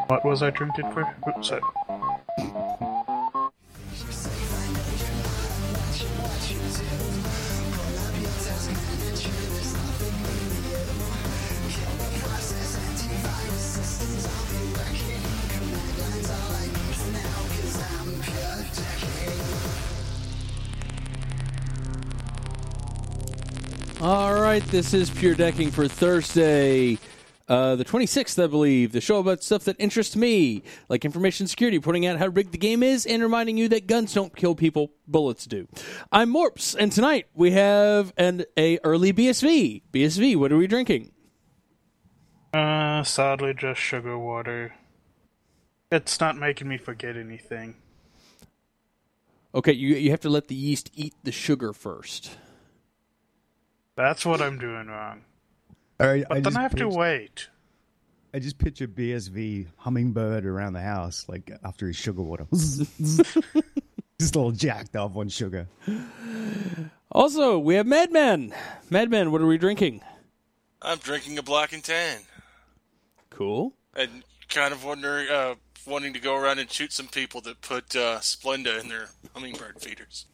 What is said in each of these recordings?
What was I drinking for? Oops, sorry. All right, this is Pure Decking for Thursday, the 26th, I believe. The show about stuff that interests me, like information security, pointing out how rigged the game is, and reminding you that guns don't kill people, bullets do. I'm Morps, and tonight we have a early BSV. BSV, what are we drinking? Sadly just sugar water. It's not making me forget anything. Okay, you have to let the yeast eat the sugar first. That's what I'm doing wrong. All right, But then I have to wait. I just picture BSV hummingbird around the house, like after his sugar water. Just all jacked up on sugar. Also, we have Madman. Madman, what are we drinking? I'm drinking a Black and Tan. Cool. And kind of wanting to go around and shoot some people that put Splenda in their hummingbird feeders.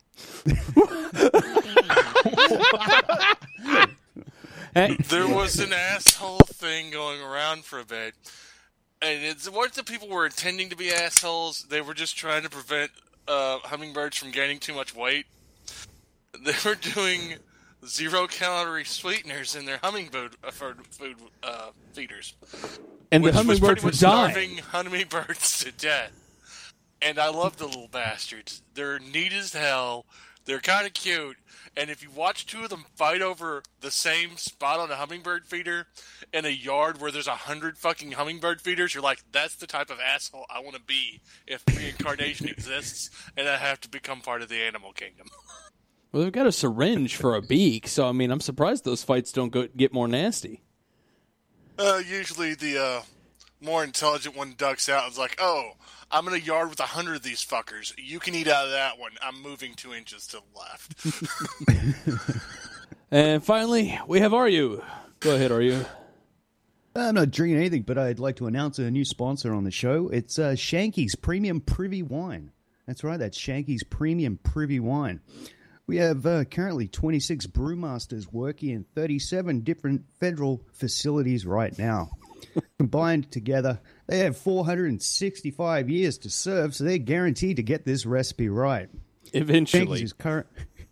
There was an asshole thing going around for a bit, and it's what the people were intending to be assholes. They were just trying to prevent hummingbirds from gaining too much weight. They were doing 0-calorie sweeteners in their hummingbird food feeders, And the which was hummingbirds pretty were much dying. starving hummingbirds to death. And I love the little bastards. They're neat as hell. They're kind of cute. And if you watch two of them fight over the same spot on a hummingbird feeder in a yard where there's 100 fucking hummingbird feeders, you're like, that's the type of asshole I want to be if reincarnation exists and I have to become part of the animal kingdom. Well, they've got a syringe for a beak, so, I mean, I'm surprised those fights don't get more nasty. Usually the more intelligent one ducks out and is like, oh, I'm in a yard with 100 of these fuckers. You can eat out of that one. I'm moving 2 inches to the left. And finally, we have Aryu. Go ahead, Aryu. I'm not drinking anything, but I'd like to announce a new sponsor on the show. It's Shanky's Premium Privy Wine. That's right, that's Shanky's Premium Privy Wine. We have currently 26 brewmasters working in 37 different federal facilities right now. Combined together, they have 465 years to serve, so they're guaranteed to get this recipe right. Eventually. Is current.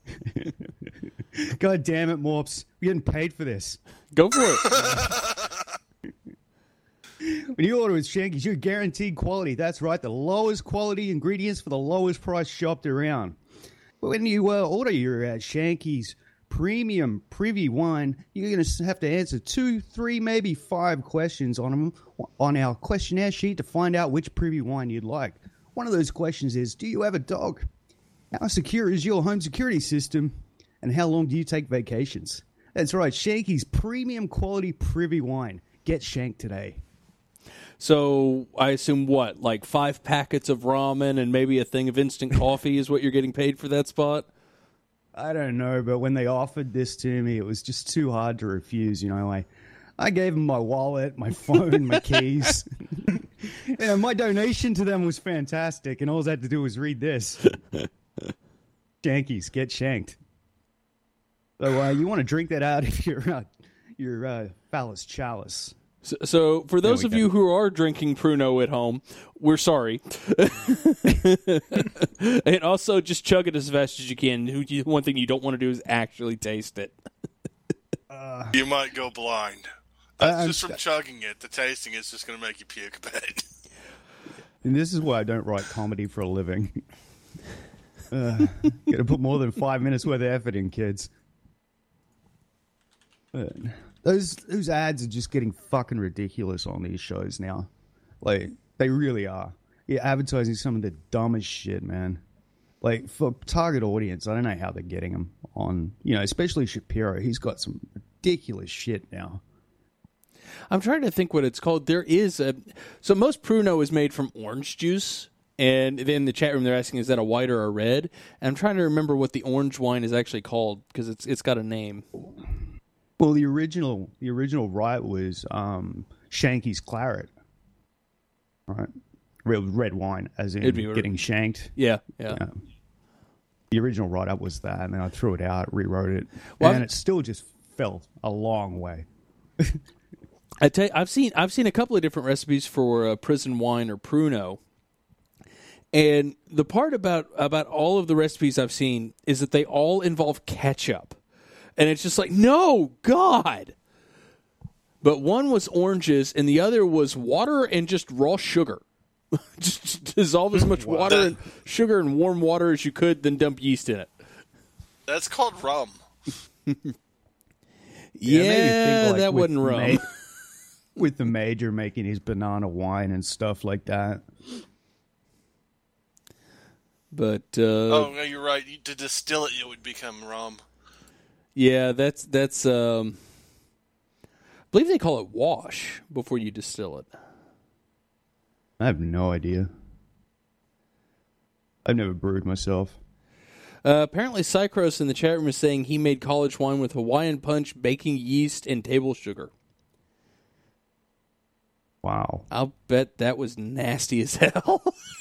God damn it, Morps. We're getting paid for this. Go for it. When you order with Shanky's, you're guaranteed quality. That's right, the lowest quality ingredients for the lowest price shopped around. But when you order your Shanky's Premium Privy Wine, you're going to have to answer 2, 3, maybe 5 questions on our questionnaire sheet to find out which Privy Wine you'd like. One of those questions is, do you have a dog? How secure is your home security system? And how long do you take vacations? That's right, Shanky's Premium Quality Privy Wine. Get shanked today. So I assume what, like 5 packets of ramen and maybe a thing of instant coffee is what you're getting paid for that spot? I don't know, but when they offered this to me, it was just too hard to refuse. You know, I gave them my wallet, my phone, my keys. My donation to them was fantastic, and all I had to do was read this. Shankies, get shanked. So you want to drink that out if you're phallus chalice. So for those of you who are drinking Pruno at home, we're sorry. And also just chug it as fast as you can. One thing you don't want to do is actually taste it. You might go blind. That's just from chugging it. The tasting is just going to make you puke a bit. And this is why I don't write comedy for a living. Got to put more than 5 minutes worth of effort in, kids. Those ads are just getting fucking ridiculous on these shows now. Like, they really are. You're advertising some of the dumbest shit, man. Like, for target audience, I don't know how they're getting them on, especially Shapiro. He's got some ridiculous shit now. I'm trying to think what it's called. There is so most Pruno is made from orange juice. And in the chat room, they're asking, is that a white or a red? And I'm trying to remember what the orange wine is actually called, because it's got a name. Well, the original right was Shanky's Claret. right? Real red wine, as in It'd be getting shanked. Yeah. The original write-up was that, and then I threw it out, rewrote it, Well, and it still just fell a long way. I tell you, I've seen a couple of different recipes for prison wine or Pruno, and the part about all of the recipes I've seen is that they all involve ketchup, and it's just like, no, God. But one was oranges, and the other was water and just raw sugar. Just dissolve as much water and sugar in warm water as you could, then dump yeast in it. That's called rum. Yeah, like, that with wasn't rum. With the major making his banana wine and stuff like that. But Oh, no, you're right. To distill it, it would become rum. yeah, that's I believe they call it wash before you distill it. I have no idea. I've never brewed myself. Apparently, Cycros in the chat room is saying he made college wine with Hawaiian punch, baking yeast, and table sugar. Wow. I'll bet that was nasty as hell.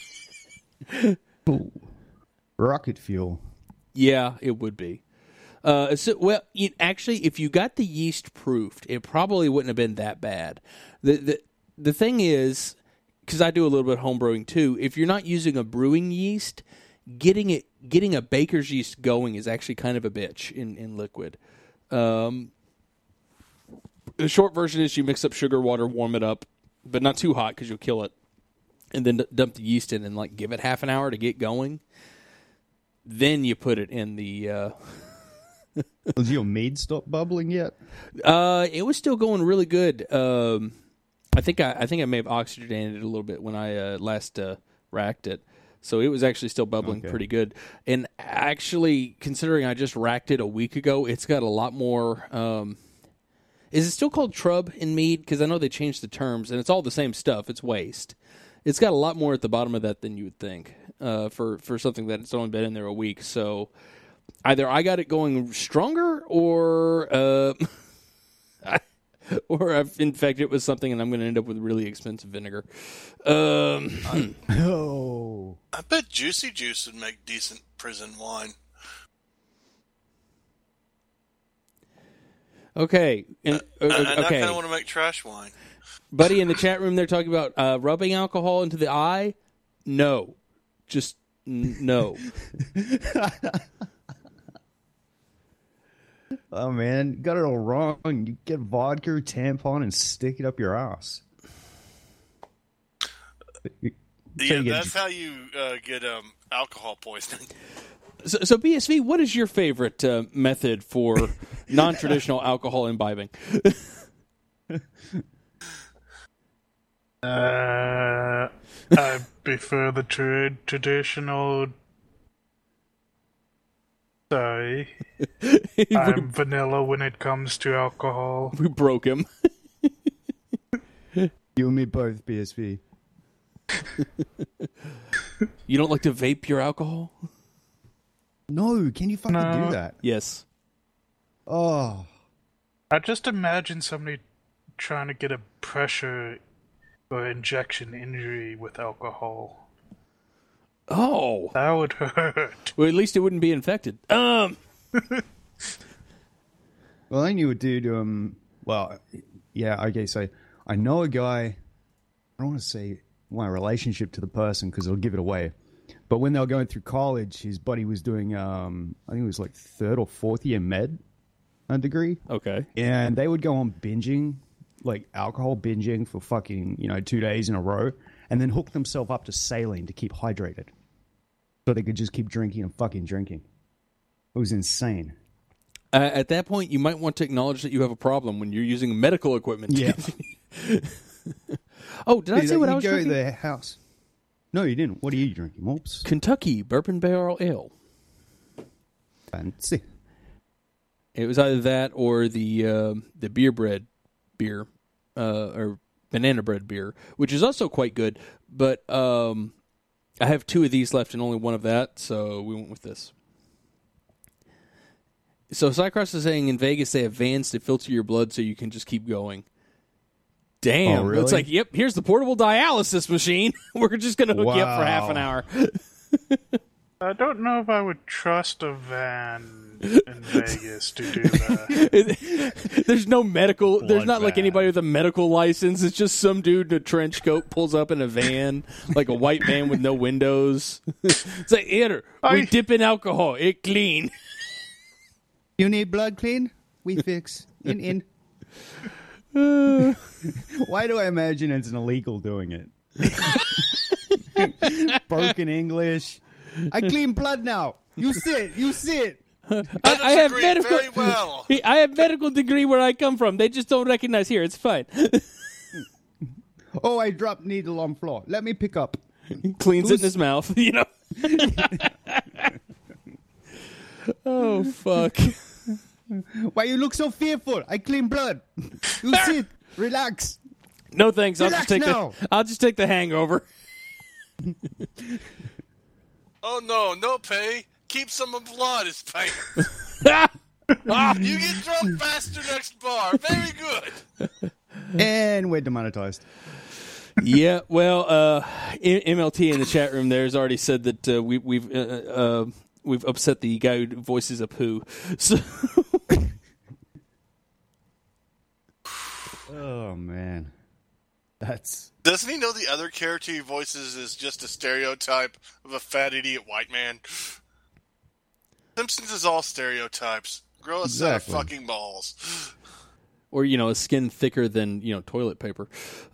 Ooh. Rocket fuel. Yeah, it would be. Actually, if you got the yeast proofed, it probably wouldn't have been that bad. The thing is, because I do a little bit of home brewing too, if you're not using a brewing yeast, getting a baker's yeast going is actually kind of a bitch in liquid. The short version is you mix up sugar, water, warm it up, but not too hot because you'll kill it, and then dump the yeast in and like give it half an hour to get going. Then you put it in the. Has your mead stopped bubbling yet? It was still going really good. I think I may have oxygenated it a little bit when I last racked it, so it was actually still bubbling pretty good. And actually, considering I just racked it a week ago, it's got a lot more. Is it still called Trub in mead? Because I know they changed the terms, and it's all the same stuff. It's waste. It's got a lot more at the bottom of that than you would think for something that it's only been in there a week. So either I got it going stronger, or or I've infected it with something, and I'm going to end up with really expensive vinegar. Oh. I bet Juicy Juice would make decent prison wine. Okay. And I Okay. kind of want to make trash wine. Buddy, in the chat room, they're talking about rubbing alcohol into the eye. No. Just no. Oh, man. You got it all wrong. You get vodka or tampon and stick it up your ass. Yeah, that's how you get alcohol poisoning. So, BSV, what is your favorite method for non-traditional alcohol imbibing? I prefer the traditional. Sorry. I'm vanilla when it comes to alcohol. We broke him. You and me both, BSV. You don't like to vape your alcohol? No, can you fucking do that? Yes. Oh. I just imagine somebody trying to get a pressure or injection injury with alcohol. Oh. That would hurt. Well, at least it wouldn't be infected. Well, I knew a dude, well, yeah, okay, so I know a guy, I don't want to say my relationship to the person because it'll give it away, but when they were going through college, his buddy was doing, I think it was like third or fourth year med degree. Okay. And they would go on binging, like alcohol binging for fucking, 2 days in a row, and then hook themselves up to saline to keep hydrated. So they could just keep drinking and fucking drinking. It was insane. At that point, you might want to acknowledge that you have a problem when you're using medical equipment. Yeah. Oh, did I say what I was go drinking? to their house. No, you didn't. What are you drinking, Morps? Kentucky Bourbon Barrel Ale. Fancy. It was either that or the beer bread beer, or banana bread beer, which is also quite good. But I have 2 of these left and only 1 of that, so we went with this. So Cycross is saying in Vegas they have vans to filter your blood so you can just keep going. Damn. Oh, really? It's like, yep, here's the portable dialysis machine. We're just going to hook you up for half an hour. I don't know if I would trust a van in Vegas to do that. There's no medical. There's not like van. anybody with a medical license. It's just some dude in a trench coat pulls up in a van, like a white van with no windows. It's like, here, we dip in alcohol. It clean. You need blood clean? We fix. In. Why do I imagine it's an illegal doing it? Broken English. I clean blood now. You sit. I have Disagree medical. very well. I have medical degree where I come from. They just don't recognize here. It's fine. Oh, I dropped needle on floor. Let me pick up. Cleans it in his mouth. You know. Oh fuck. Why you look so fearful? I clean blood. You sit. Relax. No thanks. I'll Relax just take the hangover. Oh no, no pay. Keep some of blood as payment. You get drunk faster next bar. Very good. And we're demonetized. Yeah, well, MLT in the chat room there has already said that we've upset the guy who voices a poo. So, oh man, Doesn't he know the other character he voices is just a stereotype of a fat idiot white man? Simpsons is all stereotypes. Grow a set of Exactly. fucking balls. or a skin thicker than toilet paper.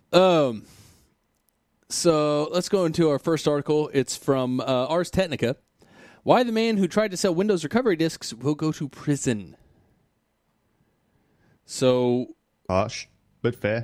So let's go into our first article. It's from Ars Technica. Why the man who tried to sell Windows recovery disks will go to prison. So, harsh but fair.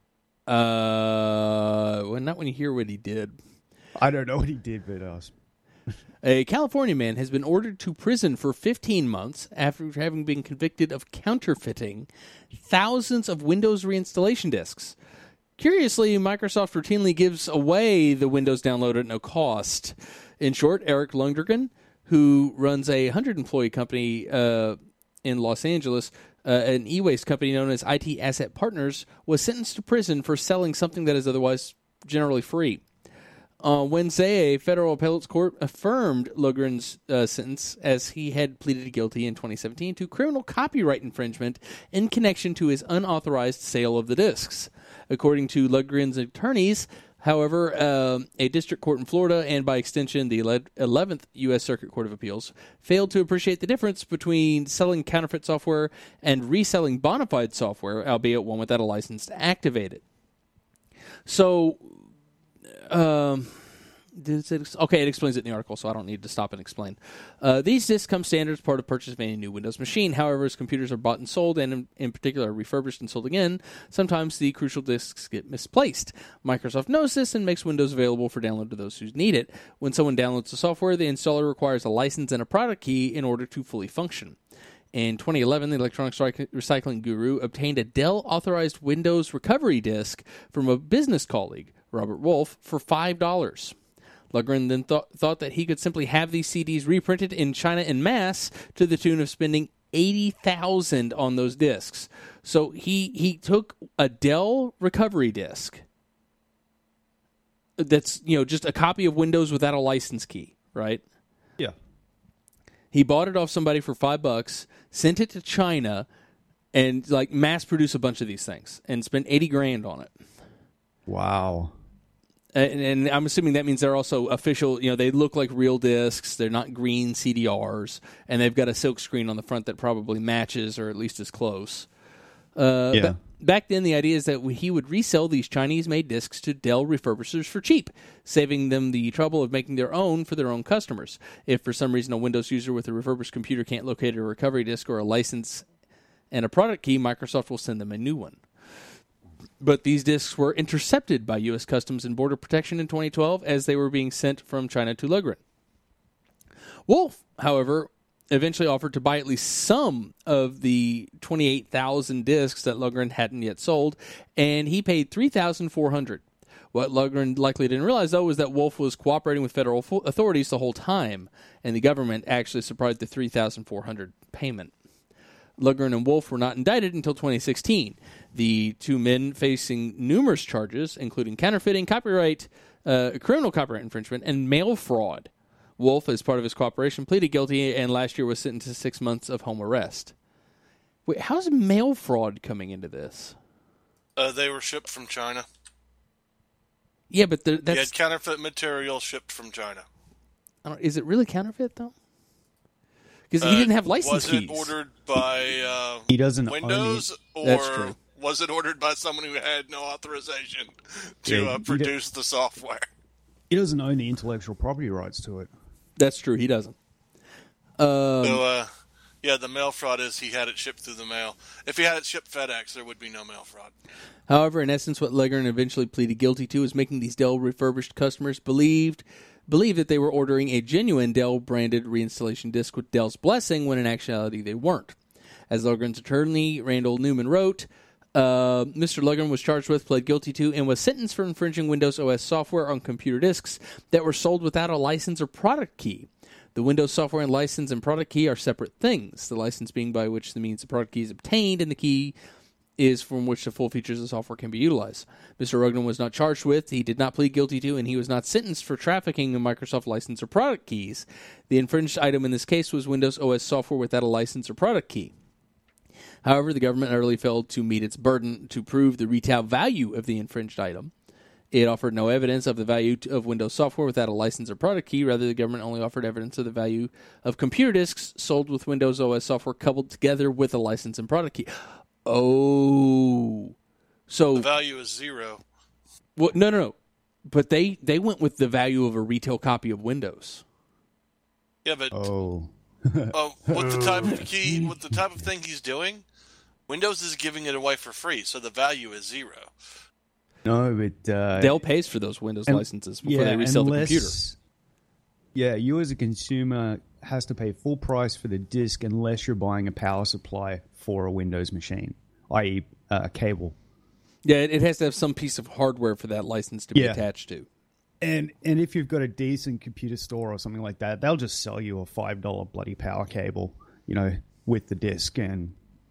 well, not when you hear what he did. I don't know what he did, but A California man has been ordered to prison for 15 months after having been convicted of counterfeiting thousands of Windows reinstallation disks. Curiously, Microsoft routinely gives away the Windows download at no cost. In short, Eric Lundgren, who runs a 100-employee company in Los Angeles, an e-waste company known as IT Asset Partners, was sentenced to prison for selling something that is otherwise generally free. On Wednesday, a federal appellate's court affirmed Lundgren's sentence as he had pleaded guilty in 2017 to criminal copyright infringement in connection to his unauthorized sale of the disks. According to Lundgren's attorneys, however, a district court in Florida and, by extension, the 11th U.S. Circuit Court of Appeals failed to appreciate the difference between selling counterfeit software and reselling bona fide software, albeit one without a license to activate it. So, it explains it in the article, so I don't need to stop and explain. These disks come standard as part of purchase of any new Windows machine. However, as computers are bought and sold, and in particular refurbished and sold again, sometimes the crucial disks get misplaced. Microsoft knows this and makes Windows available for download to those who need it. When someone downloads the software, the installer requires a license and a product key in order to fully function. In 2011, the electronics recycling guru obtained a Dell-authorized Windows recovery disk from a business colleague, Robert Wolf, for $5. Lundgren then thought that he could simply have these CDs reprinted in China en masse to the tune of spending $80,000 on those discs. So he took a Dell recovery disk that's just a copy of Windows without a license key, right? yeah. He bought it off somebody for $5, sent it to China, and mass produce a bunch of these things and spent $80,000 on it. Wow. And I'm assuming that means they're also official. They look like real discs. They're not green CDRs, and they've got a silk screen on the front that probably matches, or at least is close. Yeah. Back then, the idea is that he would resell these Chinese-made discs to Dell refurbishers for cheap, saving them the trouble of making their own for their own customers. If for some reason a Windows user with a refurbished computer can't locate a recovery disk or a license and a product key, Microsoft will send them a new one. But these disks were intercepted by U.S. Customs and Border Protection in 2012 as they were being sent from China to Lundgren. Wolf, however, eventually offered to buy at least some of the 28,000 disks that Lundgren hadn't yet sold, and he paid $3,400. What Lundgren likely didn't realize, though, was that Wolf was cooperating with federal authorities the whole time, and the government actually supplied the $3,400 payment. Lundgren and Wolf were not indicted until 2016. The two men facing numerous charges, including counterfeiting, criminal copyright infringement, and mail fraud. Wolf, as part of his cooperation, pleaded guilty and last year was sentenced to 6 months of home arrest. Wait, how's mail fraud coming into this? They were shipped from China. Yeah, but He that's... had counterfeit material shipped from China. Is it really counterfeit, though? Because he didn't have license keys. Was it ordered by He doesn't Windows, own That's or true. was it ordered by someone who had no authorization to Yeah, you produce the software? He doesn't own the intellectual property rights to it. That's true, he doesn't. Yeah, the mail fraud is he had it shipped through the mail. If he had it shipped FedEx, there would be no mail fraud. However, in essence, what Lundgren eventually pleaded guilty to is making these Dell refurbished customers believe that they were ordering a genuine Dell-branded reinstallation disk with Dell's blessing when in actuality they weren't. As Lundgren's attorney, Randall Newman, wrote, Mr. Lundgren was charged with, pled guilty to, and was sentenced for infringing Windows OS software on computer disks that were sold without a license or product key. The Windows software and license and product key are separate things, the license being by which the means the product key is obtained, and the key is from which the full features of the software can be utilized. Mr. Lundgren was not charged with, he did not plead guilty to, and he was not sentenced for trafficking in Microsoft license or product keys. The infringed item in this case was Windows OS software without a license or product key. However, the government utterly failed to meet its burden to prove the retail value of the infringed item. It offered no evidence of the value of Windows software without a license or product key. Rather, the government only offered evidence of the value of computer disks sold with Windows OS software coupled together with a license and product key. Oh. So The value is zero. well, no. But they went with the value of a retail copy of Windows. Yeah, but Oh. with the type of thing he's doing, Windows is giving it away for free, so the value is zero. No, but... Dell pays for those Windows licenses before they resell the computer. Yeah, you as a consumer has to pay full price for the disk unless you're buying a power supply for a Windows machine, i.e. a cable. Yeah, it has to have some piece of hardware for that license to be attached to. And if you've got a decent computer store or something like that, they'll just sell you a $5 bloody power cable, with the disk. And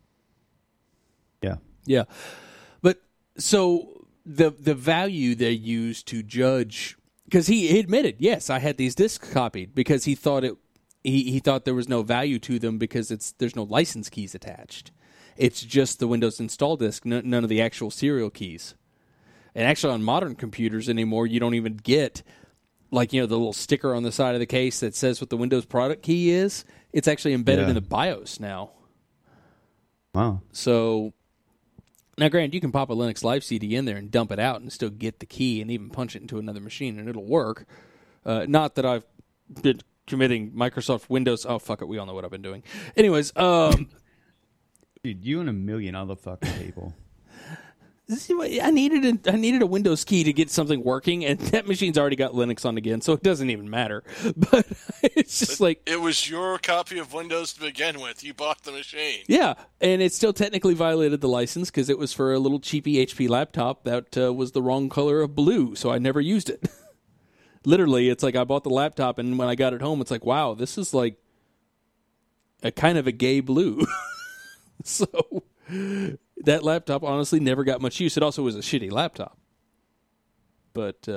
Yeah. But so the value they used to judge, because he admitted, yes, I had these discs copied because he thought he thought there was no value to them because there's no license keys attached. It's just the Windows install disk, none of the actual serial keys. And actually on modern computers anymore, you don't even get the little sticker on the side of the case that says what the Windows product key is. It's actually embedded in the BIOS now. wow. So now, granted, you can pop a Linux Live CD in there and dump it out and still get the key and even punch it into another machine and it'll work. Not that I've been committing Microsoft Windows. Oh, fuck it. We all know what I've been doing. Anyways, Dude, you and a million other fucking people. I needed a Windows key to get something working, and that machine's already got Linux on again, so it doesn't even matter. But it's just It was your copy of Windows to begin with. You bought the machine. yeah, and it still technically violated the license because it was for a little cheapy HP laptop that was the wrong color of blue, so I never used it. Literally, it's like I bought the laptop, and when I got it home, it's like, wow, this is like a kind of a gay blue. So that laptop honestly never got much use. It also was a shitty laptop. But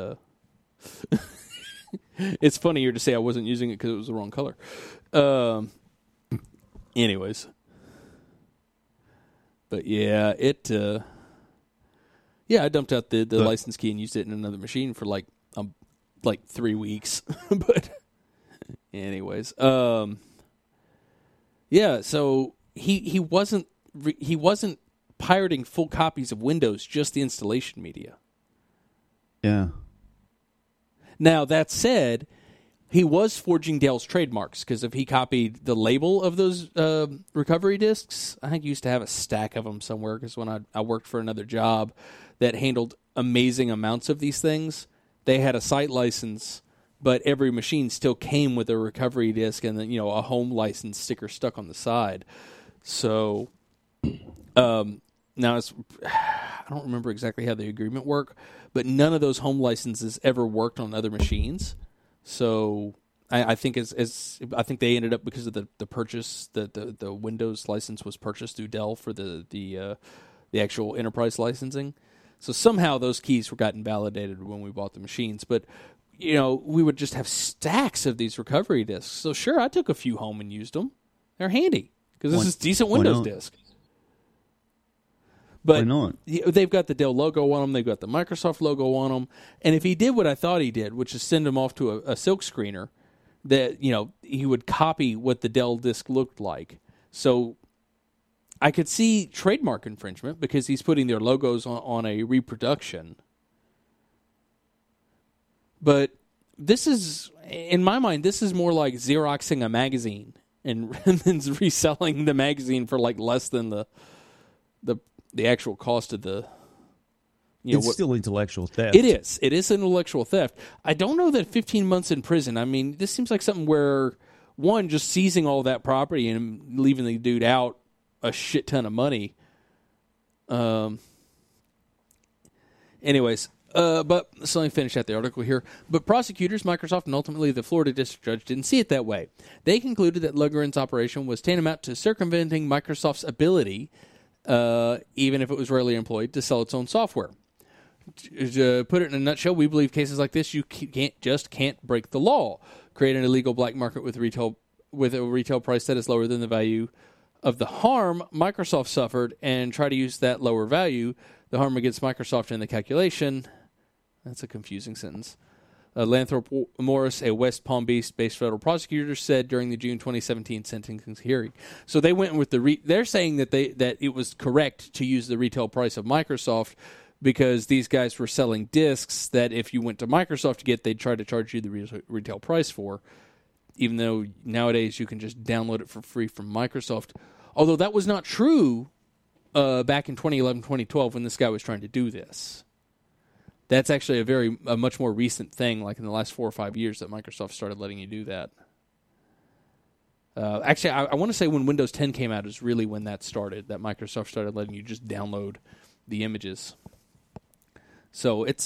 it's funnier to say I wasn't using it because it was the wrong color. Anyways. But yeah, I dumped out the license key and used it in another machine for like 3 weeks. But anyways, yeah, so he wasn't pirating full copies of Windows, just the installation media. Yeah. Now, that said, he was forging Dell's trademarks, because if he copied the label of those recovery disks, I think he used to have a stack of them somewhere, because when I worked for another job that handled amazing amounts of these things, they had a site license, but every machine still came with a recovery disk and then, a home license sticker stuck on the side. So, now I don't remember exactly how the agreement worked, but none of those home licenses ever worked on other machines. So I think I think they ended up because of the purchase, the Windows license was purchased through Dell for the actual enterprise licensing. So somehow those keys were gotten validated when we bought the machines. But we would just have stacks of these recovery disks. So sure, I took a few home and used them. They're handy because this is decent Windows disk. But they've got the Dell logo on them. They've got the Microsoft logo on them. And if he did what I thought he did, which is send them off to a silk screener, that he would copy what the Dell disk looked like. So I could see trademark infringement because he's putting their logos on a reproduction. But this is, in my mind, this is more like Xeroxing a magazine and then reselling the magazine for like less than the actual cost of the. It's still intellectual theft. It is. It is intellectual theft. I don't know that 15 months in prison. I mean, this seems like something where, one, just seizing all that property and leaving the dude out a shit ton of money. Anyways, but so let me finish out the article here. But prosecutors, Microsoft, and ultimately the Florida district judge didn't see it that way. They concluded that Lundgren's operation was tantamount to circumventing Microsoft's ability, even if it was rarely employed, to sell its own software. To put it in a nutshell, we believe cases like this you can't break the law, create an illegal black market with a retail price that is lower than the value of the harm Microsoft suffered, and try to use that lower value, the harm against Microsoft in the calculation. That's a confusing sentence. Lathrop Morris, a West Palm Beach-based federal prosecutor, said during the June 2017 sentencing hearing. So they went with they're saying that that it was correct to use the retail price of Microsoft because these guys were selling disks that if you went to Microsoft to get, they'd try to charge you the retail price for, even though nowadays you can just download it for free from Microsoft. Although that was not true back in 2011, 2012 when this guy was trying to do this. That's actually a much more recent thing, like in the last 4 or 5 years, that Microsoft started letting you do that. Actually, I want to say when Windows 10 came out is really when that started, that Microsoft started letting you just download the images. So it's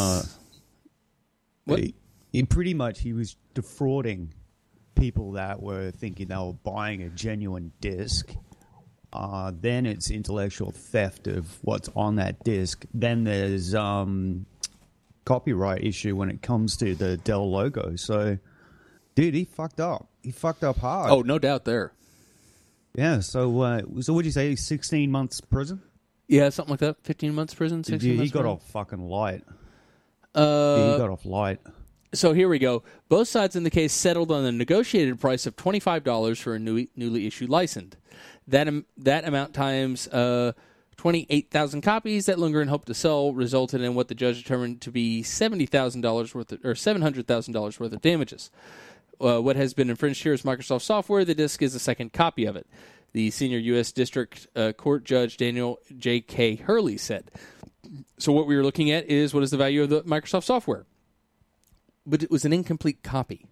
what? Pretty much he was defrauding people that were thinking they were buying a genuine disc. Then it's intellectual theft of what's on that disc. Then there's copyright issue when it comes to the Dell logo. So, dude, he fucked up. He fucked up hard. Oh, no doubt there. Yeah. So what'd you say? 16 months prison? Yeah, something like that. 15 months prison. 16 months he got prison? off fucking light. He got off light. So here we go. Both sides in the case settled on a negotiated price of $25 for a newly issued license. That amount times 28,000 copies that Lundgren hoped to sell resulted in what the judge determined to be $70,000 worth or $700,000 worth of damages. What has been infringed here is Microsoft software. The disk is a second copy of it. The senior U.S. District Court Judge Daniel J.K. Hurley said. So what we were looking at is what is the value of the Microsoft software. But it was an incomplete copy.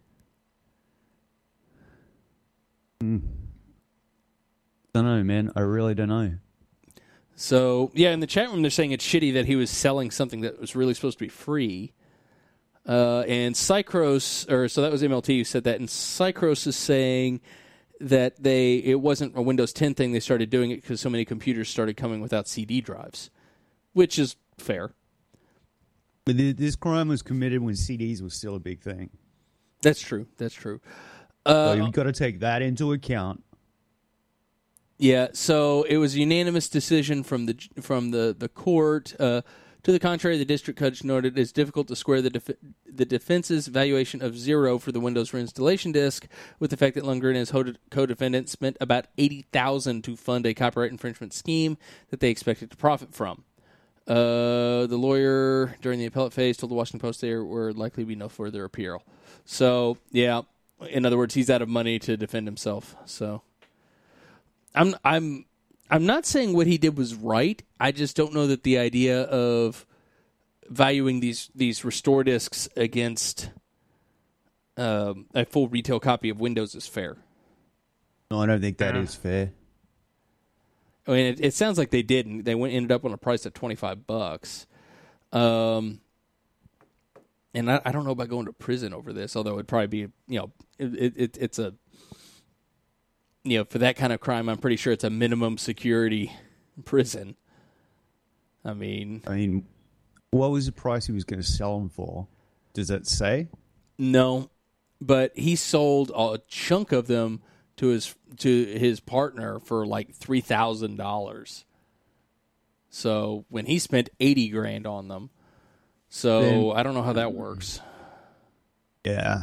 Don't know, man. I really don't know. So, yeah, in the chat room, they're saying it's shitty that he was selling something that was really supposed to be free. And Cycros, so that was MLT who said that, and Cycros is saying that it wasn't a Windows 10 thing. They started doing it because so many computers started coming without CD drives, which is fair. But this crime was committed when CDs was still a big thing. That's true. So you've got to take that into account. Yeah, so it was a unanimous decision from the court. To the contrary, the district judge noted it is difficult to square the defense's valuation of zero for the Windows reinstallation disk with the fact that Lundgren and his co-defendant spent about $80,000 to fund a copyright infringement scheme that they expected to profit from. The lawyer during the appellate phase told the Washington Post there were likely to be no further appeal. So, yeah, in other words, he's out of money to defend himself. So, I'm not saying what he did was right. I just don't know that the idea of valuing these restore disks against a full retail copy of Windows is fair. No, I don't think that is fair. I mean, it sounds like they didn't. They ended up on a price of $25. and I don't know about going to prison over this, although it'd probably be, it's a, for that kind of crime, I'm pretty sure it's a minimum security prison. I mean, what was the price he was going to sell them for? Does it say? No, but he sold a chunk of them to his partner for like $3,000. So when he spent $80,000 on them, so I don't know how that works. Yeah.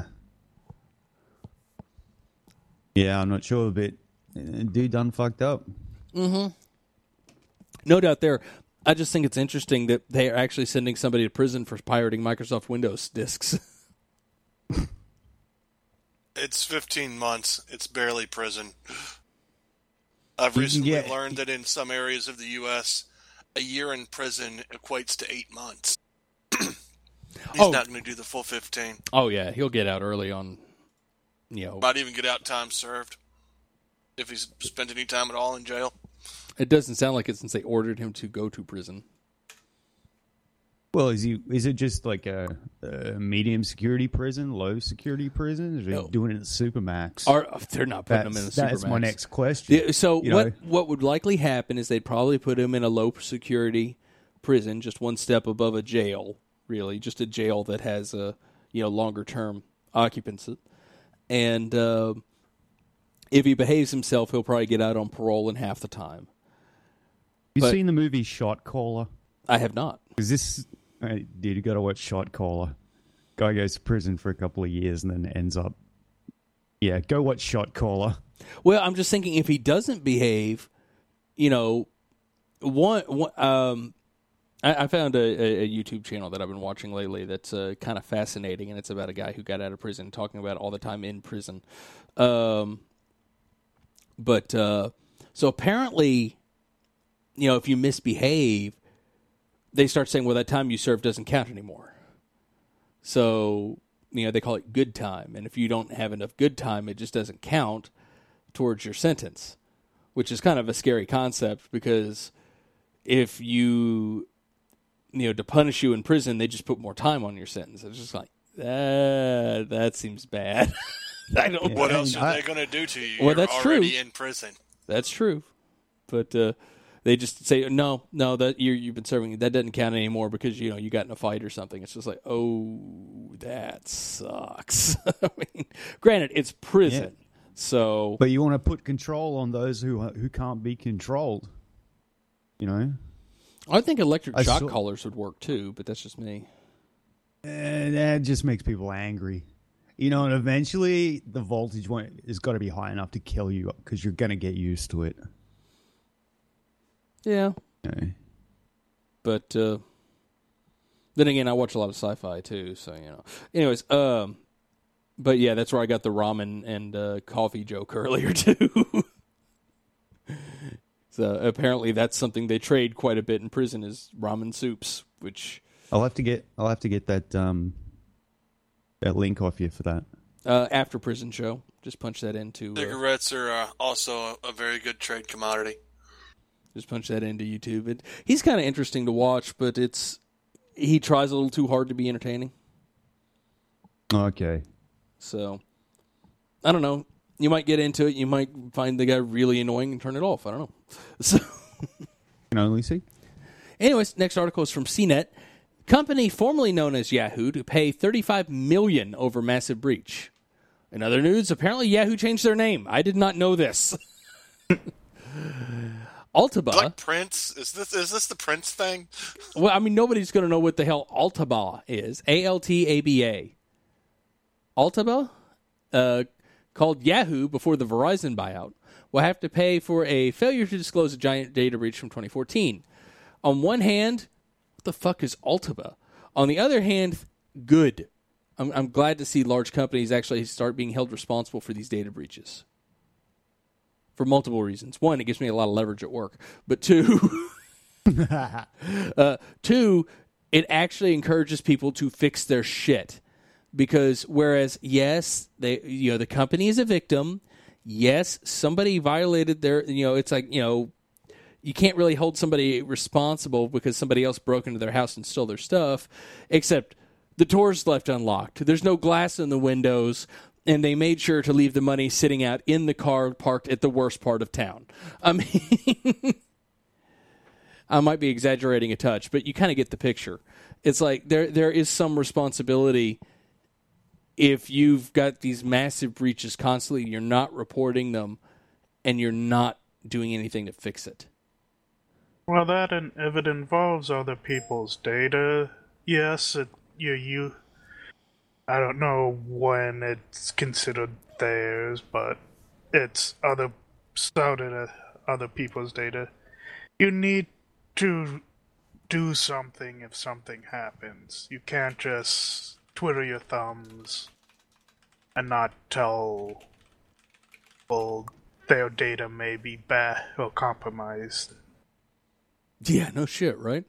Yeah, I'm not sure, but dude done fucked up. Mm-hmm. No doubt there. I just think it's interesting that they are actually sending somebody to prison for pirating Microsoft Windows disks. It's 15 months. It's barely prison. I've recently learned that in some areas of the U.S., a year in prison equates to 8 months. He's not going to do the full 15. Oh, yeah. He'll get out early on, Might even get out time served if he's spent any time at all in jail. It doesn't sound like it since they ordered him to go to prison. Well, is it just like a medium security prison, low security prison? Or are they doing it at Supermax? They're not putting him in a Supermax. That's my next question. Yeah, so what would likely happen is they'd probably put him in a low security prison, just one step above a jail, really, just a jail that has a longer term occupancy. And if he behaves himself, he'll probably get out on parole in half the time. You seen the movie Shot Caller? I have not. Is this... Dude, you got to watch Shot Caller. Guy goes to prison for a couple of years and then ends up... Yeah, go watch Shot Caller. Well, I'm just thinking if he doesn't behave, I found a YouTube channel that I've been watching lately that's kind of fascinating, and it's about a guy who got out of prison, talking about all the time in prison. So apparently, if you misbehave, they start saying, well, that time you served doesn't count anymore. So, they call it good time. And if you don't have enough good time, it just doesn't count towards your sentence, which is kind of a scary concept because if to punish you in prison, they just put more time on your sentence. It's just like, that seems bad. What else are they going to do to you? Well, that's already true. In prison. That's true. But they just say, no, that you've been serving, that doesn't count anymore because, you got in a fight or something. It's just like, oh, that sucks. I mean, granted, it's prison. Yeah. So, but you want to put control on those who can't be controlled, I think electric shock collars would work too, but that's just me. That just makes people angry. And eventually the voltage has got to be high enough to kill you because you're going to get used to it. Yeah. Okay. But then again, I watch a lot of sci-fi too, so Anyways, but yeah, that's where I got the ramen and coffee joke earlier too. So apparently that's something they trade quite a bit in prison is ramen soups, which I'll have to get that link off you for that. After prison show, just punch that into. Cigarettes are also a very good trade commodity. Just punch that into YouTube. He's kind of interesting to watch, but he tries a little too hard to be entertaining. Okay. So, I don't know. You might get into it. You might find the guy really annoying and turn it off. I don't know. So, can only see. Anyways, next article is from CNET. Company formerly known as Yahoo to pay $35 million over massive breach. In other news, apparently Yahoo changed their name. I did not know this. Altaba. Like Prince? Is this the Prince thing? Well, I mean, nobody's going to know what the hell Altaba is. Altaba. Altaba, called Yahoo before the Verizon buyout, will have to pay for a failure to disclose a giant data breach from 2014. On one hand, what the fuck is Altaba? On the other hand, good. I'm glad to see large companies actually start being held responsible for these data breaches. For multiple reasons. One, it gives me a lot of leverage at work. But two, it actually encourages people to fix their shit. Because whereas, yes, the company is a victim. Yes, somebody violated their, it's like, you can't really hold somebody responsible because somebody else broke into their house and stole their stuff. Except The door's left unlocked. There's no glass in the windows, and they made sure to leave the money sitting out in the car parked at the worst part of town. I mean, I might be exaggerating a touch, but you kind of get the picture. It's like there is some responsibility if you've got these massive breaches constantly, you're not reporting them, and you're not doing anything to fix it. Well, that and if it involves other people's data, yes, I don't know when it's considered theirs, but it's other people's data. You need to do something if something happens. You can't just twiddle your thumbs and not tell people their data may be bad or compromised. Yeah, no shit, right?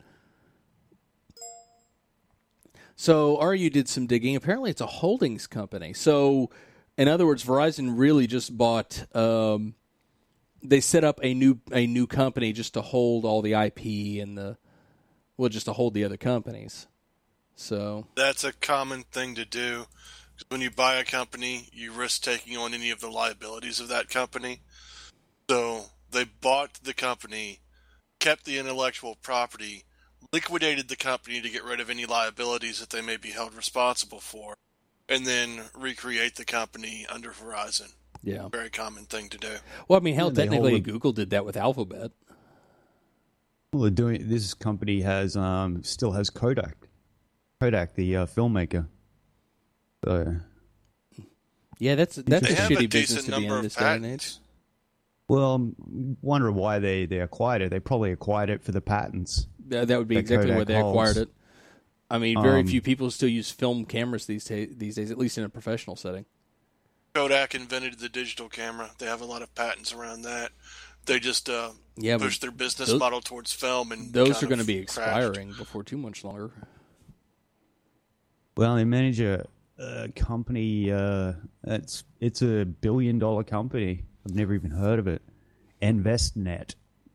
So RU did some digging. Apparently it's a holdings company. So, in other words, Verizon really just bought... they set up a new company just to hold all the IP and just to hold the other companies. So that's a common thing to do. When you buy a company, you risk taking on any of the liabilities of that company. So they bought the company, kept the intellectual property, liquidated the company to get rid of any liabilities that they may be held responsible for, and then recreate the company under Verizon. Yeah. Very common thing to do. Well, I mean, hell, technically Google did that with Alphabet. Well, they're doing. This company has still has Kodak, the filmmaker. So yeah, that's a shitty business to be in this day and age. Well, I'm wondering why they acquired it. They probably acquired it for the patents. That would be exactly why they acquired it. I mean, very few people still use film cameras these days, at least in a professional setting. Kodak invented the digital camera. They have a lot of patents around that. They just push their business model towards film, and those are going to be expiring before too much longer. Well, they manage a company. It's a $1 billion company. I've never even heard of it. InvestNet.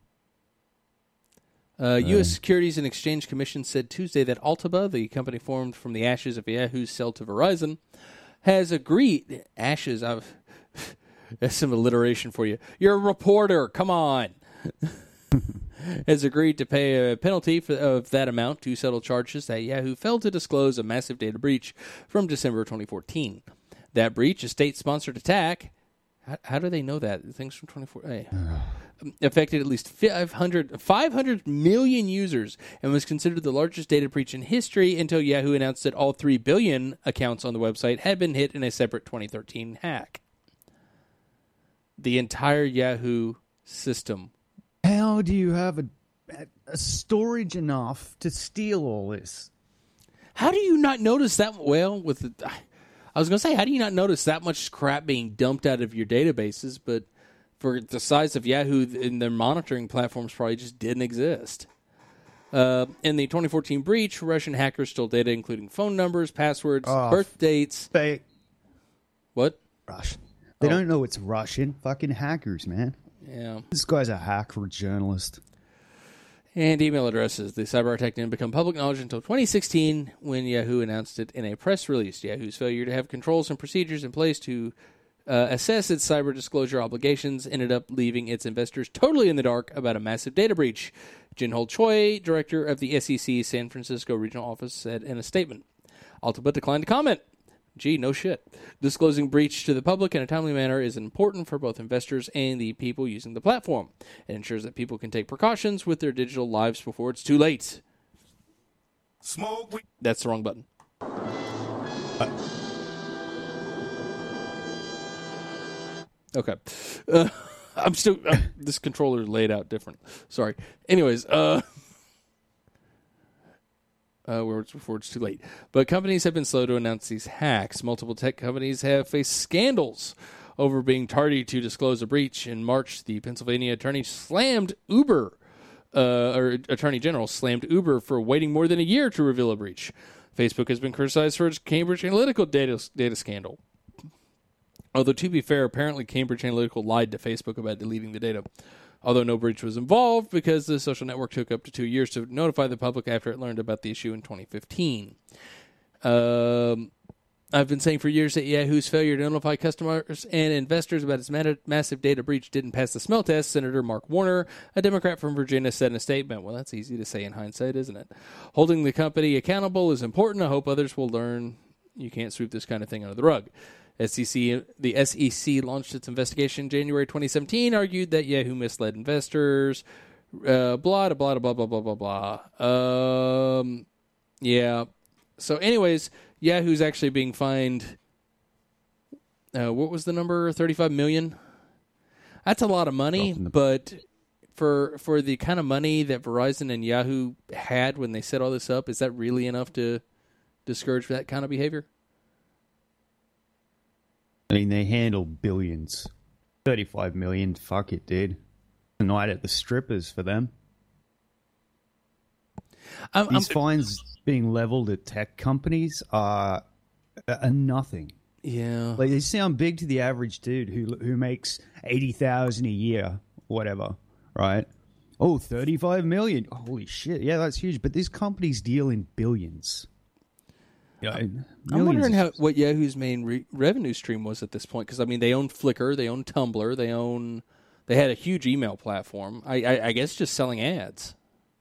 U.S. Securities and Exchange Commission said Tuesday that Altaba, the company formed from the ashes of Yahoo's sale to Verizon, has agreed. Ashes, that's some alliteration for you. You're a reporter. Come on. Has agreed to pay a penalty of that amount to settle charges that Yahoo failed to disclose a massive data breach from December 2014. That breach, a state-sponsored attack. How do they know that? Things from 2014 affected at least 500 million users and was considered the largest data breach in history until Yahoo announced that all 3 billion accounts on the website had been hit in a separate 2013 hack. The entire Yahoo system. How do you have a storage enough to steal all this? How do you not notice that? Well, I was going to say, how do you not notice that much crap being dumped out of your databases? But for the size of Yahoo, and their monitoring platforms probably just didn't exist. In the 2014 breach, Russian hackers stole data including phone numbers, passwords, birth dates. What? Russian. They don't know it's Russian. Fucking hackers, man. Yeah. This guy's a hacker journalist. And email addresses. The cyber attack didn't become public knowledge until 2016 when Yahoo announced it in a press release. Yahoo's failure to have controls and procedures in place to assess its cyber disclosure obligations ended up leaving its investors totally in the dark about a massive data breach. Jinho Choi, director of the SEC San Francisco regional office, said in a statement. Alphabet declined to comment. Gee, no shit. Disclosing breach to the public in a timely manner is important for both investors and the people using the platform. It ensures that people can take precautions with their digital lives before it's too late. That's the wrong button. Okay. I'm still... this controller laid out different. Sorry. Anyways, before it's too late. But companies have been slow to announce these hacks. Multiple tech companies have faced scandals over being tardy to disclose a breach. In March, the Pennsylvania Attorney General slammed Uber for waiting more than a year to reveal a breach. Facebook has been criticized for its Cambridge Analytica data scandal. Although, to be fair, apparently Cambridge Analytica lied to Facebook about deleting the data. Although no breach was involved because the social network took up to 2 years to notify the public after it learned about the issue in 2015. I've been saying for years that Yahoo's failure to notify customers and investors about its massive data breach didn't pass the smell test. Senator Mark Warner, a Democrat from Virginia, said in a statement. Well, that's easy to say in hindsight, isn't it? Holding the company accountable is important. I hope others will learn you can't sweep this kind of thing under the rug. The SEC launched its investigation in January 2017, argued that Yahoo misled investors, blah, blah, blah, blah, blah, blah, blah, blah. Yeah. So anyways, Yahoo's actually being fined, what was the number? $35 million? That's a lot of money, but for the kind of money that Verizon and Yahoo had when they set all this up, is that really enough to discourage that kind of behavior? I mean, they handle billions. 35 million, fuck it, dude. A night at the strippers for them. These fines being leveled at tech companies are nothing. Yeah. Like, they sound big to the average dude who makes $80,000 a year, whatever, right? Oh, 35 million. Holy shit. Yeah, that's huge. But these companies deal in billions. Yeah, I'm wondering what Yahoo's main revenue stream was at this point, because I mean, they own Flickr, they own Tumblr, they had a huge email platform. I guess just selling ads.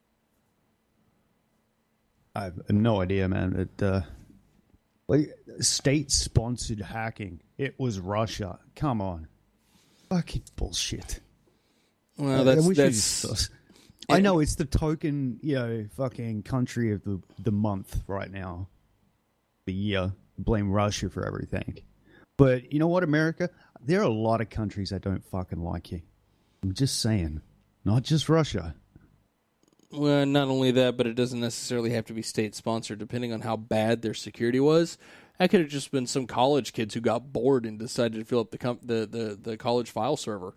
I have no idea, man. Like, state-sponsored hacking. It was Russia. Come on, fucking bullshit. Well, that's I know it's the token, fucking country of the month right now. The year, blame Russia for everything. But you know what, America? There are a lot of countries that don't fucking like you. I'm just saying. Not just Russia. Well, not only that, but it doesn't necessarily have to be state-sponsored, depending on how bad their security was. That could have just been some college kids who got bored and decided to fill up the college file server.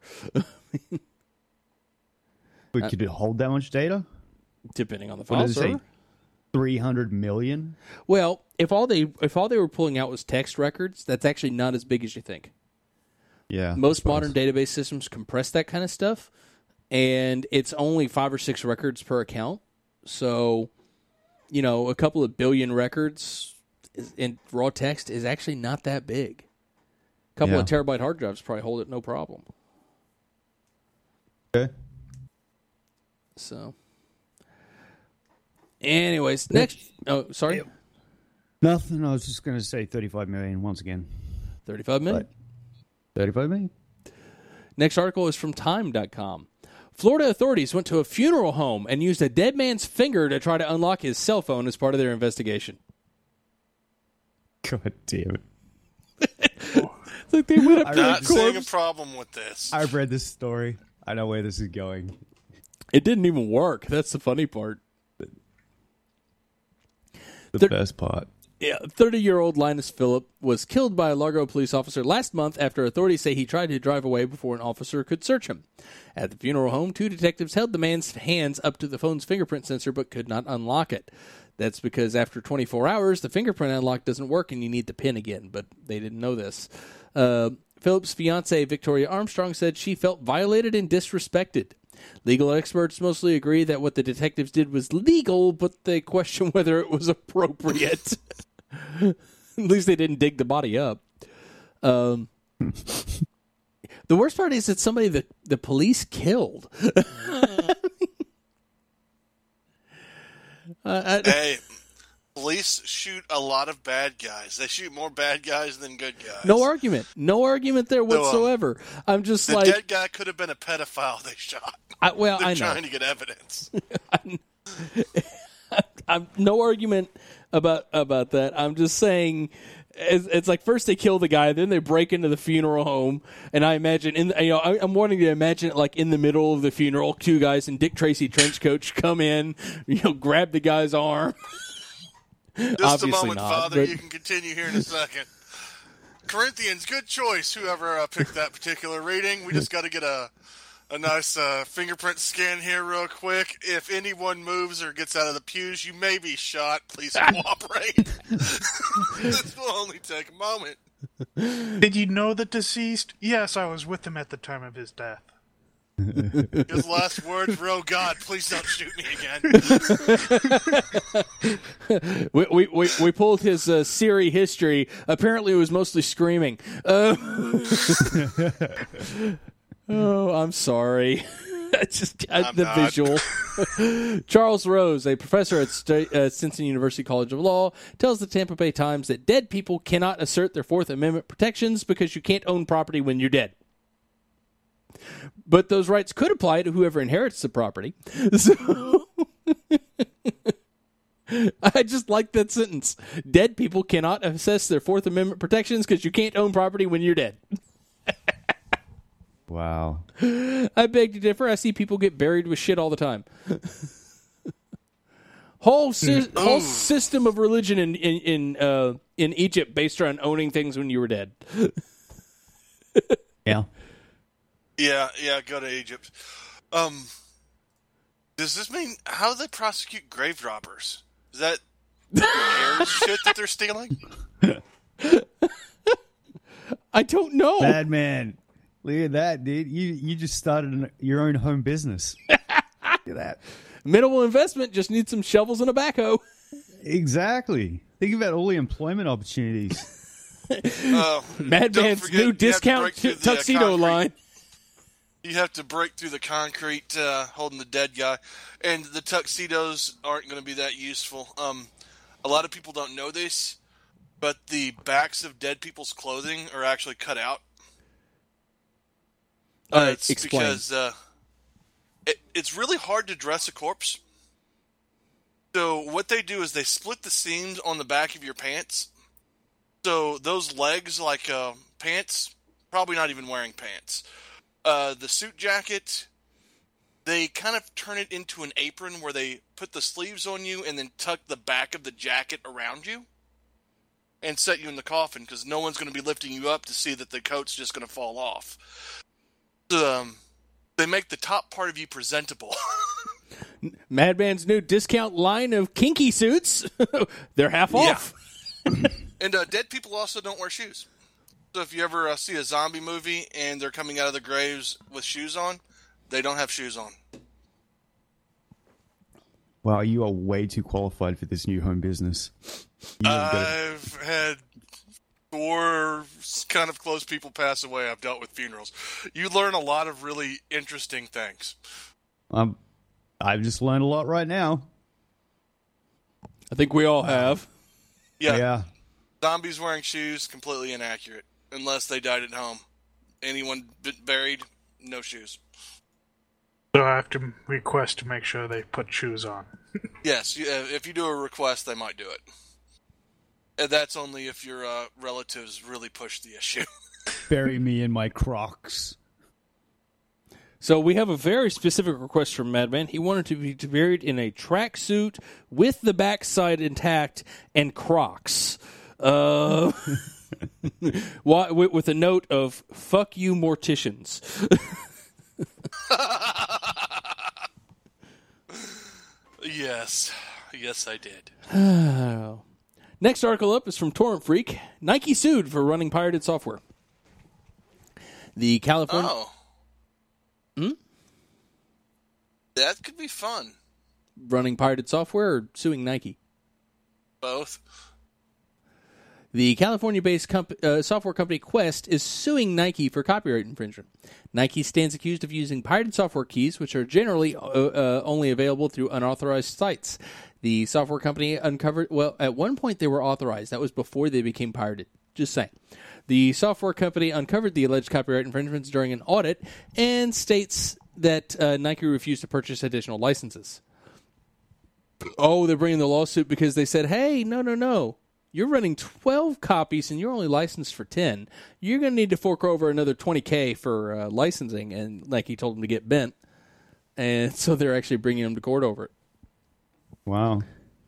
But could it hold that much data? Depending on the file server. 300 million? Well, if all they were pulling out was text records, that's actually not as big as you think. Yeah. Most modern database systems compress that kind of stuff, and it's only 5 or 6 records per account. So, a couple of billion records in raw text is actually not that big. A couple of terabyte hard drives probably hold it no problem. Okay. So, anyways, next. Oh, sorry. Nothing. I was just going to say 35 million once again. 35 million? 35 million. Next article is from Time.com. Florida authorities went to a funeral home and used a dead man's finger to try to unlock his cell phone as part of their investigation. God damn it. It's like they went up I'm to not a seeing a corpse. problem with this. I've read this story. I know where this is going. It didn't even work. That's the funny part. The best part. Yeah, 30-year-old Linus Phillip was killed by a Largo police officer last month after authorities say he tried to drive away before an officer could search him. At the funeral home, 2 detectives held the man's hands up to the phone's fingerprint sensor but could not unlock it. That's because after 24 hours, the fingerprint unlock doesn't work and you need the PIN again, but they didn't know this. Phillip's fiancée, Victoria Armstrong, said she felt violated and disrespected. Legal experts mostly agree that what the detectives did was legal, but they question whether it was appropriate. At least they didn't dig the body up. The worst part is it's somebody that the police killed. Hey, police shoot a lot of bad guys. They shoot more bad guys than good guys. No argument there whatsoever. I'm just the like... dead guy could have been a pedophile they shot. I know. They're trying to get evidence. I'm no argument about that. I'm just saying, it's like first they kill the guy, then they break into the funeral home, and I imagine I'm wanting to imagine it like in the middle of the funeral, 2 guys in Dick Tracy trench coats come in, grab the guy's arm. Just Obviously a moment, not, Father. but... You can continue here in a second. Corinthians, good choice. Whoever picked that particular reading, we just got to get a nice fingerprint scan here real quick. If anyone moves or gets out of the pews, you may be shot. Please cooperate. This will only take a moment. Did you know the deceased? Yes, I was with him at the time of his death. His last words were, "Oh God, please don't shoot me again." We pulled his Siri history. Apparently, it was mostly screaming. Oh, I'm sorry. The visual. Charles Rose, a professor at Cincinnati University College of Law, tells the Tampa Bay Times that dead people cannot assert their Fourth Amendment protections because you can't own property when you're dead. But those rights could apply to whoever inherits the property. So I just like that sentence. Dead people cannot assess their Fourth Amendment protections because you can't own property when you're dead. Wow. I beg to differ. I see people get buried with shit all the time. Whole system of religion in Egypt based on owning things when you were dead. Yeah. Yeah, go to Egypt. Does this mean, how do they prosecute grave robbers? Is that heirs shit that they're stealing? I don't know. Bad man. Look at that, dude. You just started your own home business. Look at that. Minimal investment, just need some shovels and a backhoe. Exactly. Think about all the employment opportunities. Madman's new discount tuxedo line. You have to break through the concrete holding the dead guy. And the tuxedos aren't going to be that useful. A lot of people don't know this, but the backs of dead people's clothing are actually cut out. It's explain. Because it's really hard to dress a corpse. So what they do is they split the seams on the back of your pants. So those legs, like pants, probably not even wearing pants. The suit jacket, they kind of turn it into an apron where they put the sleeves on you and then tuck the back of the jacket around you and set you in the coffin because no one's going to be lifting you up to see that the coat's just going to fall off. They make the top part of you presentable. Madman's new discount line of kinky suits. They're half off. And dead people also don't wear shoes. So if you ever see a zombie movie and they're coming out of the graves with shoes on, they don't have shoes on. Wow, you are way too qualified for this new home business. I've had 4 kind of close people pass away. I've dealt with funerals. You learn a lot of really interesting things. I've just learned a lot right now. I think we all have. Yeah. Zombies wearing shoes, completely inaccurate. Unless they died at home. Anyone buried, no shoes. So I have to request to make sure they put shoes on. Yes, if you do a request, they might do it. And that's only if your relatives really push the issue. Bury me in my Crocs. So we have a very specific request from Madman. He wanted to be buried in a tracksuit with the backside intact and Crocs. With a note of, fuck you, morticians. Yes, I did. Next article up is from Torrent Freak. Nike sued for running pirated software. The California... That could be fun. Running pirated software or suing Nike? Both. The California-based software company Quest is suing Nike for copyright infringement. Nike stands accused of using pirated software keys, which are generally only available through unauthorized sites. The software company uncovered... Well, at one point they were authorized. That was before they became pirated. Just saying. The software company uncovered the alleged copyright infringements during an audit and states that Nike refused to purchase additional licenses. Oh, they're bringing the lawsuit because they said, hey, no. You're running 12 copies and you're only licensed for 10. You're going to need to fork over another $20,000 for licensing. And Nike told them to get bent. And so they're actually bringing them to court over it. Wow.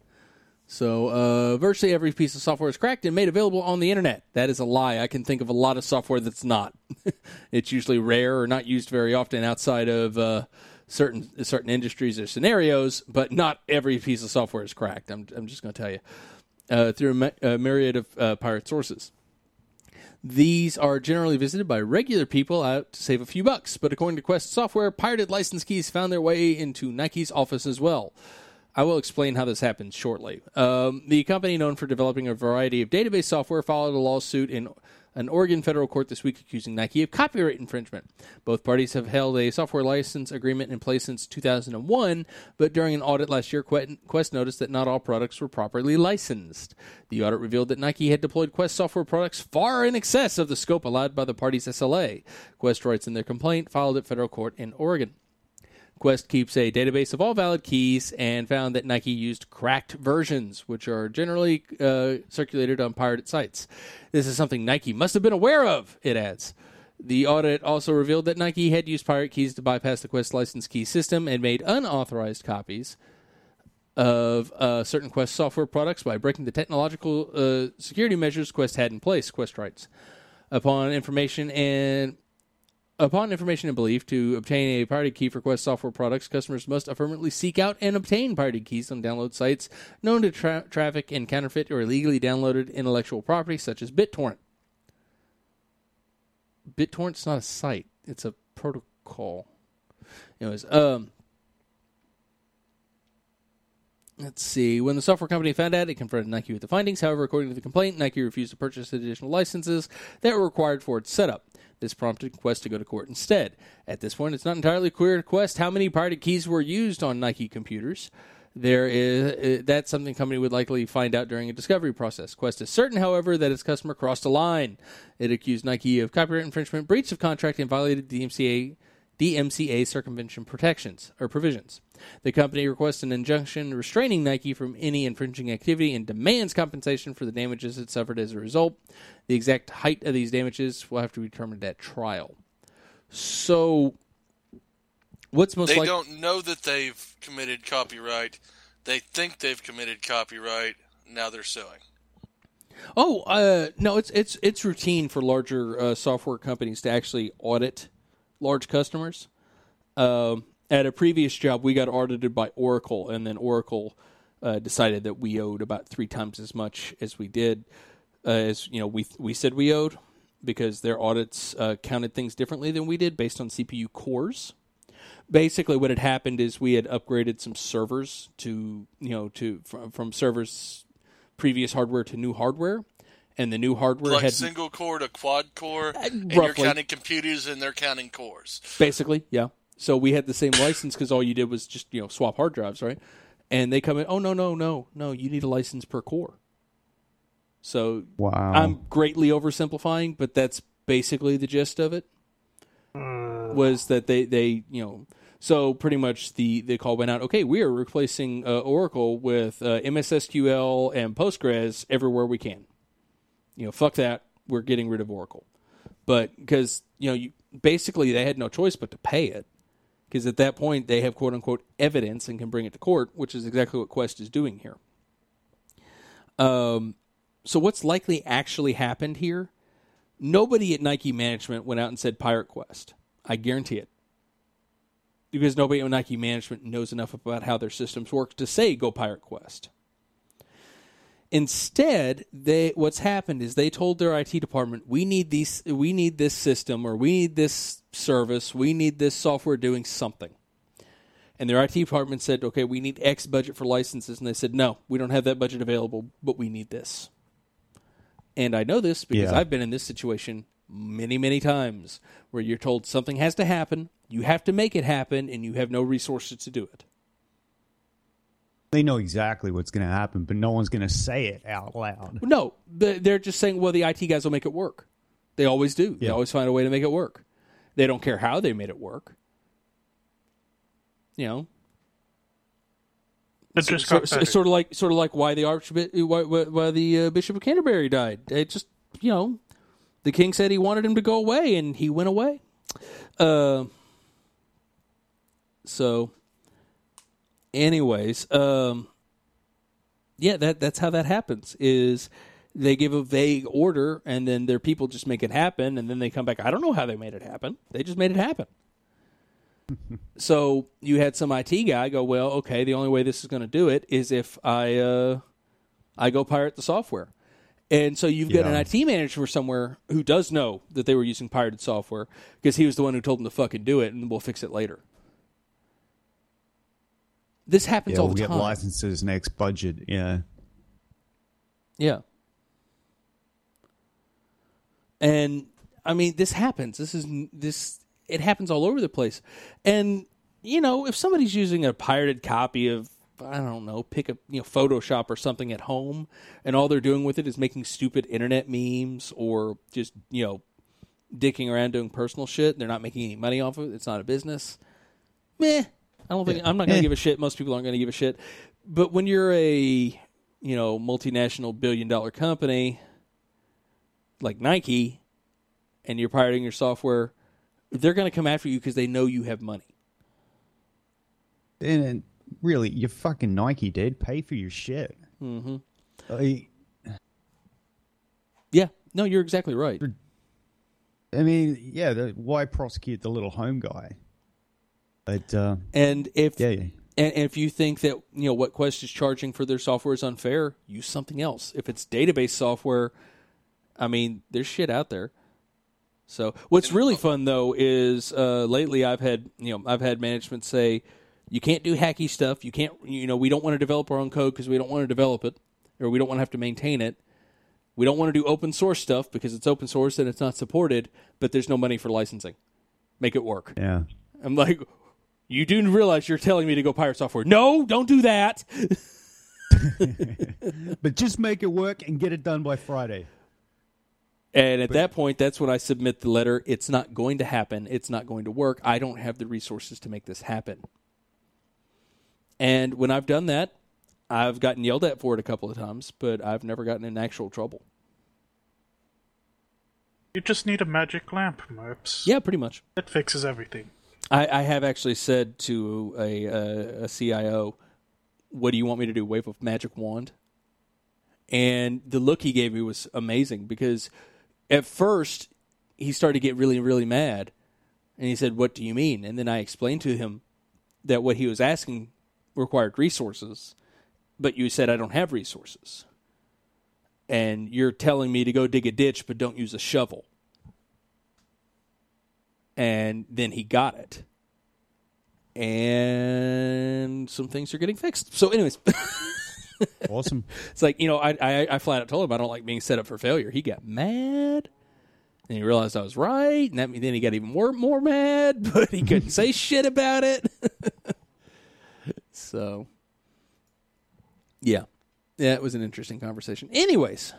So virtually every piece of software is cracked and made available on the internet. That is a lie. I can think of a lot of software that's not. It's usually rare or not used very often outside of certain industries or scenarios, but not every piece of software is cracked. I'm just going to tell you. Through a myriad of pirate sources. These are generally visited by regular people out to save a few bucks, but according to Quest Software, pirated license keys found their way into Nike's office as well. I will explain how this happens shortly. The company, known for developing a variety of database software, filed a lawsuit in an Oregon federal court this week accusing Nike of copyright infringement. Both parties have held a software license agreement in place since 2001, but during an audit last year, Quest noticed that not all products were properly licensed. The audit revealed that Nike had deployed Quest software products far in excess of the scope allowed by the parties' SLA. Quest writes in their complaint filed at federal court in Oregon. Quest keeps a database of all valid keys and found that Nike used cracked versions, which are generally circulated on pirated sites. This is something Nike must have been aware of, it adds. The audit also revealed that Nike had used pirate keys to bypass the Quest license key system and made unauthorized copies of certain Quest software products by breaking the technological security measures Quest had in place, Quest writes. Upon information and belief to obtain a pirated key for Quest software products, customers must affirmatively seek out and obtain pirated keys on download sites known to traffic in counterfeit or illegally downloaded intellectual property, such as BitTorrent. BitTorrent's not a site; it's a protocol. Anyways, let's see. When the software company found out, it confronted Nike with the findings. However, according to the complaint, Nike refused to purchase additional licenses that were required for its setup. This prompted Quest to go to court instead. At this point, it's not entirely clear to Quest how many pirated keys were used on Nike computers. That's something the company would likely find out during a discovery process. Quest is certain, however, that its customer crossed a line. It accused Nike of copyright infringement, breach of contract, and violated DMCA circumvention provisions. The company requests an injunction restraining Nike from any infringing activity and demands compensation for the damages it suffered as a result. The exact height of these damages will have to be determined at trial. So, what's most likely... They don't know that they've committed copyright. They think they've committed copyright. Now they're suing. Oh, no, it's routine for larger software companies to actually audit large customers. At a previous job, we got audited by Oracle, and then Oracle decided that we owed about 3 times as much as we did, as we said we owed, because their audits counted things differently than we did based on CPU cores. Basically, what had happened is we had upgraded some servers from servers' previous hardware to new hardware. And the new hardware had single core to quad core, and roughly. you're counting computers and they're counting cores. Basically, yeah. So we had the same license because all you did was just swap hard drives, right? And they come in, oh no, you need a license per core. So wow. I'm greatly oversimplifying, but that's basically the gist of it. Was that they so pretty much the call went out. Okay, we are replacing Oracle with MS SQL and Postgres everywhere we can. Fuck that. We're getting rid of Oracle. But because, basically they had no choice but to pay it. Because at that point they have quote-unquote evidence and can bring it to court, which is exactly what Quest is doing here. So what's likely actually happened here? Nobody at Nike management went out and said Pirate Quest. I guarantee it. Because nobody at Nike management knows enough about how their systems work to say go Pirate Quest. Instead, what's happened is they told their IT department, we need this system, or we need this service, we need this software doing something. And their IT department said, okay, we need X budget for licenses. And they said, no, we don't have that budget available, but we need this. And I know this because I've been in this situation many, many times where you're told something has to happen, you have to make it happen, and you have no resources to do it. They know exactly what's going to happen, but no one's going to say it out loud. No, they're just saying, well, the IT guys will make it work. They always do. They always find a way to make it work. They don't care how they made it work. It just got better. Sort of like why the Bishop of Canterbury died. It just the king said he wanted him to go away, and he went away. So. Anyways, that's how that happens, is they give a vague order, and then their people just make it happen, and then they come back, I don't know how they made it happen. They just made it happen. So you had some IT guy go, well, okay, the only way this is going to do it is if I go pirate the software. And so you've got an Yeah. IT manager for somewhere who does know that they were using pirated software because he was the one who told them to fucking do it, and we'll fix it later. This happens Yeah, all we'll the get time. licenses next budget. Yeah. Yeah. And I mean, this happens. It happens all over the place. And if somebody's using a pirated copy of, I don't know, pick a Photoshop or something at home, and all they're doing with it is making stupid internet memes or just dicking around doing personal shit. They're not making any money off of it. It's not a business. Meh. I'm not going to give a shit. Most people aren't going to give a shit. But when you're a multinational billion-dollar company like Nike, and you're pirating your software, they're going to come after you because they know you have money. And really, you're fucking Nike, dude. Pay for your shit. Mm-hmm. I Yeah, no, you're exactly right. mean, yeah, why prosecute the little home guy? But And if yeah. and if you think that what Quest is charging for their software is unfair, use something else. If it's database software, I mean, there's shit out there. So what's really fun though is lately I've had management say you can't do hacky stuff. You can't we don't want to develop our own code because we don't want to develop it, or we don't want to have to maintain it. We don't want to do open source stuff because it's open source and it's not supported, but there's no money for licensing. Make it work. Yeah. I'm like, you do realize you're telling me to go pirate software. No, don't do that. But just make it work and get it done by Friday. And at that point, that's when I submit the letter. It's not going to happen. It's not going to work. I don't have the resources to make this happen. And when I've done that, I've gotten yelled at for it a couple of times, but I've never gotten in actual trouble. You just need a magic lamp, Merps. Yeah, pretty much. It fixes everything. I have actually said to a CIO, what do you want me to do, wave a magic wand? And the look he gave me was amazing because at first he started to get really, really mad. And he said, what do you mean? And then I explained to him that what he was asking required resources, but you said I don't have resources. And you're telling me to go dig a ditch, but don't use a shovel. And then he got it. And some things are getting fixed. So anyways, Awesome. it's like, I flat out told him I don't like being set up for failure. He got mad. And he realized I was right. And then he got even more mad, but he couldn't say shit about it. So, yeah. Yeah, it was an interesting conversation. Anyways.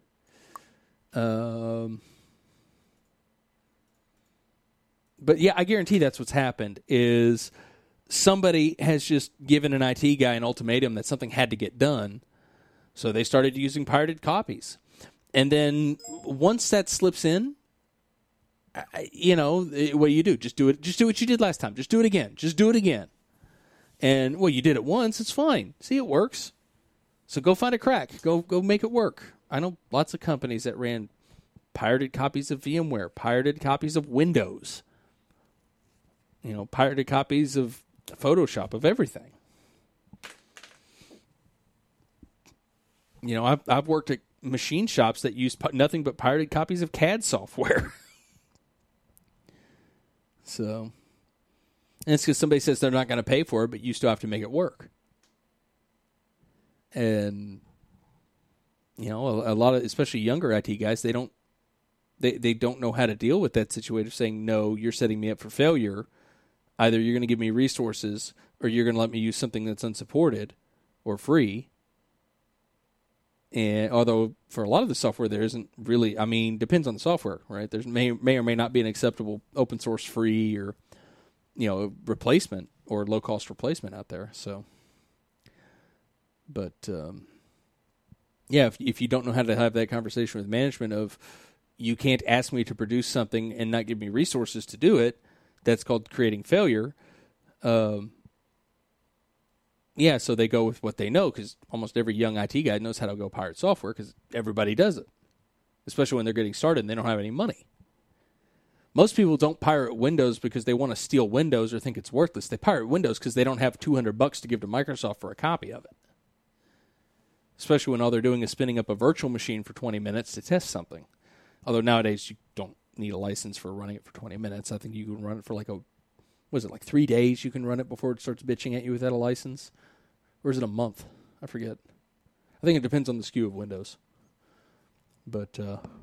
But yeah, I guarantee that's what's happened is somebody has just given an IT guy an ultimatum that something had to get done. So they started using pirated copies. And then once that slips in, what do you do? Just do it. Just do what you did last time. Just do it again. Just do it again. And, well, you did it once. It's fine. See, it works. So go find a crack. Go make it work. I know lots of companies that ran pirated copies of VMware, pirated copies of Windows, pirated copies of Photoshop, of everything. I've worked at machine shops that use nothing but pirated copies of CAD software. So, and it's because somebody says they're not going to pay for it, but you still have to make it work. And, a lot of, especially younger IT guys, they don't know how to deal with that situation of saying, no, you're setting me up for failure. Either you're going to give me resources or you're going to let me use something that's unsupported or free. And although for a lot of the software there isn't really, depends on the software, right? There's may or may not be an acceptable open source free or, replacement or low cost replacement out there. So, but if you don't know how to have that conversation with management of you can't ask me to produce something and not give me resources to do it, that's called creating failure. So they go with what they know because almost every young IT guy knows how to go pirate software because everybody does it, especially when they're getting started and they don't have any money. Most people don't pirate Windows because they want to steal Windows or think it's worthless. They pirate Windows because they don't have $200 to give to Microsoft for a copy of it. especially when all they're doing is spinning up a virtual machine for 20 minutes to test something. Although nowadays you don't need a license for running it for 20 minutes. I think you can run it for 3 days you can run it before it starts bitching at you without a license? Or is it a month? I forget. I think it depends on the SKU of Windows. But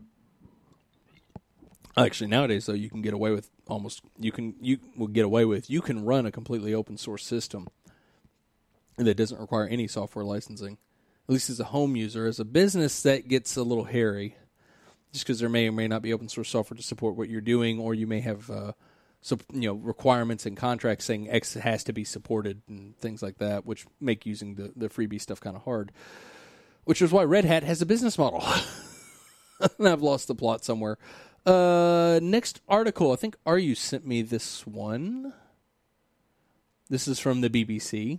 actually nowadays though you can get away with you can run a completely open source system that doesn't require any software licensing. At least as a home user. As a business, that gets a little hairy. Just because there may or may not be open source software to support what you're doing, or you may have requirements and contracts saying X has to be supported and things like that, which make using the freebie stuff kind of hard. Which is why Red Hat has a business model. And I've lost the plot somewhere. Next article. I think Aryu sent me this one. This is from the BBC.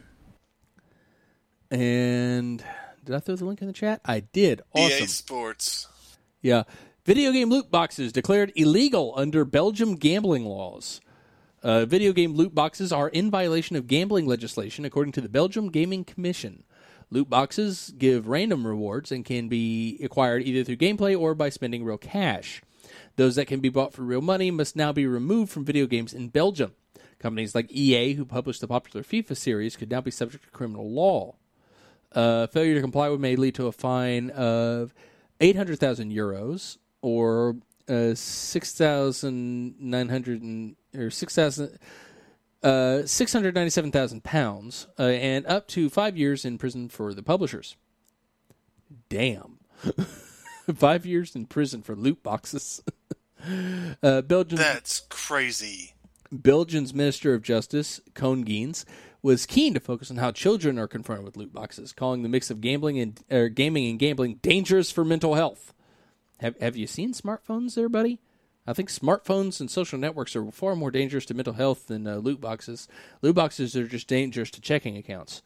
And did I throw the link in the chat? I did. Awesome. EA Sports. Yeah. Video game loot boxes declared illegal under Belgium gambling laws. Video game loot boxes are in violation of gambling legislation, according to the Belgium Gaming Commission. Loot boxes give random rewards and can be acquired either through gameplay or by spending real cash. Those that can be bought for real money must now be removed from video games in Belgium. Companies like EA, who published the popular FIFA series, could now be subject to criminal law. Failure to comply may lead to a fine of 800,000 euros or 697,000 pounds, and up to 5 years in prison for the publishers. Damn. 5 years in prison for loot boxes. That's crazy. Belgium's Minister of Justice, Koen Geens, was keen to focus on how children are confronted with loot boxes, calling the mix of gaming and gambling dangerous for mental health. Have you seen smartphones there, buddy? I think smartphones and social networks are far more dangerous to mental health than loot boxes. Loot boxes are just dangerous to checking accounts,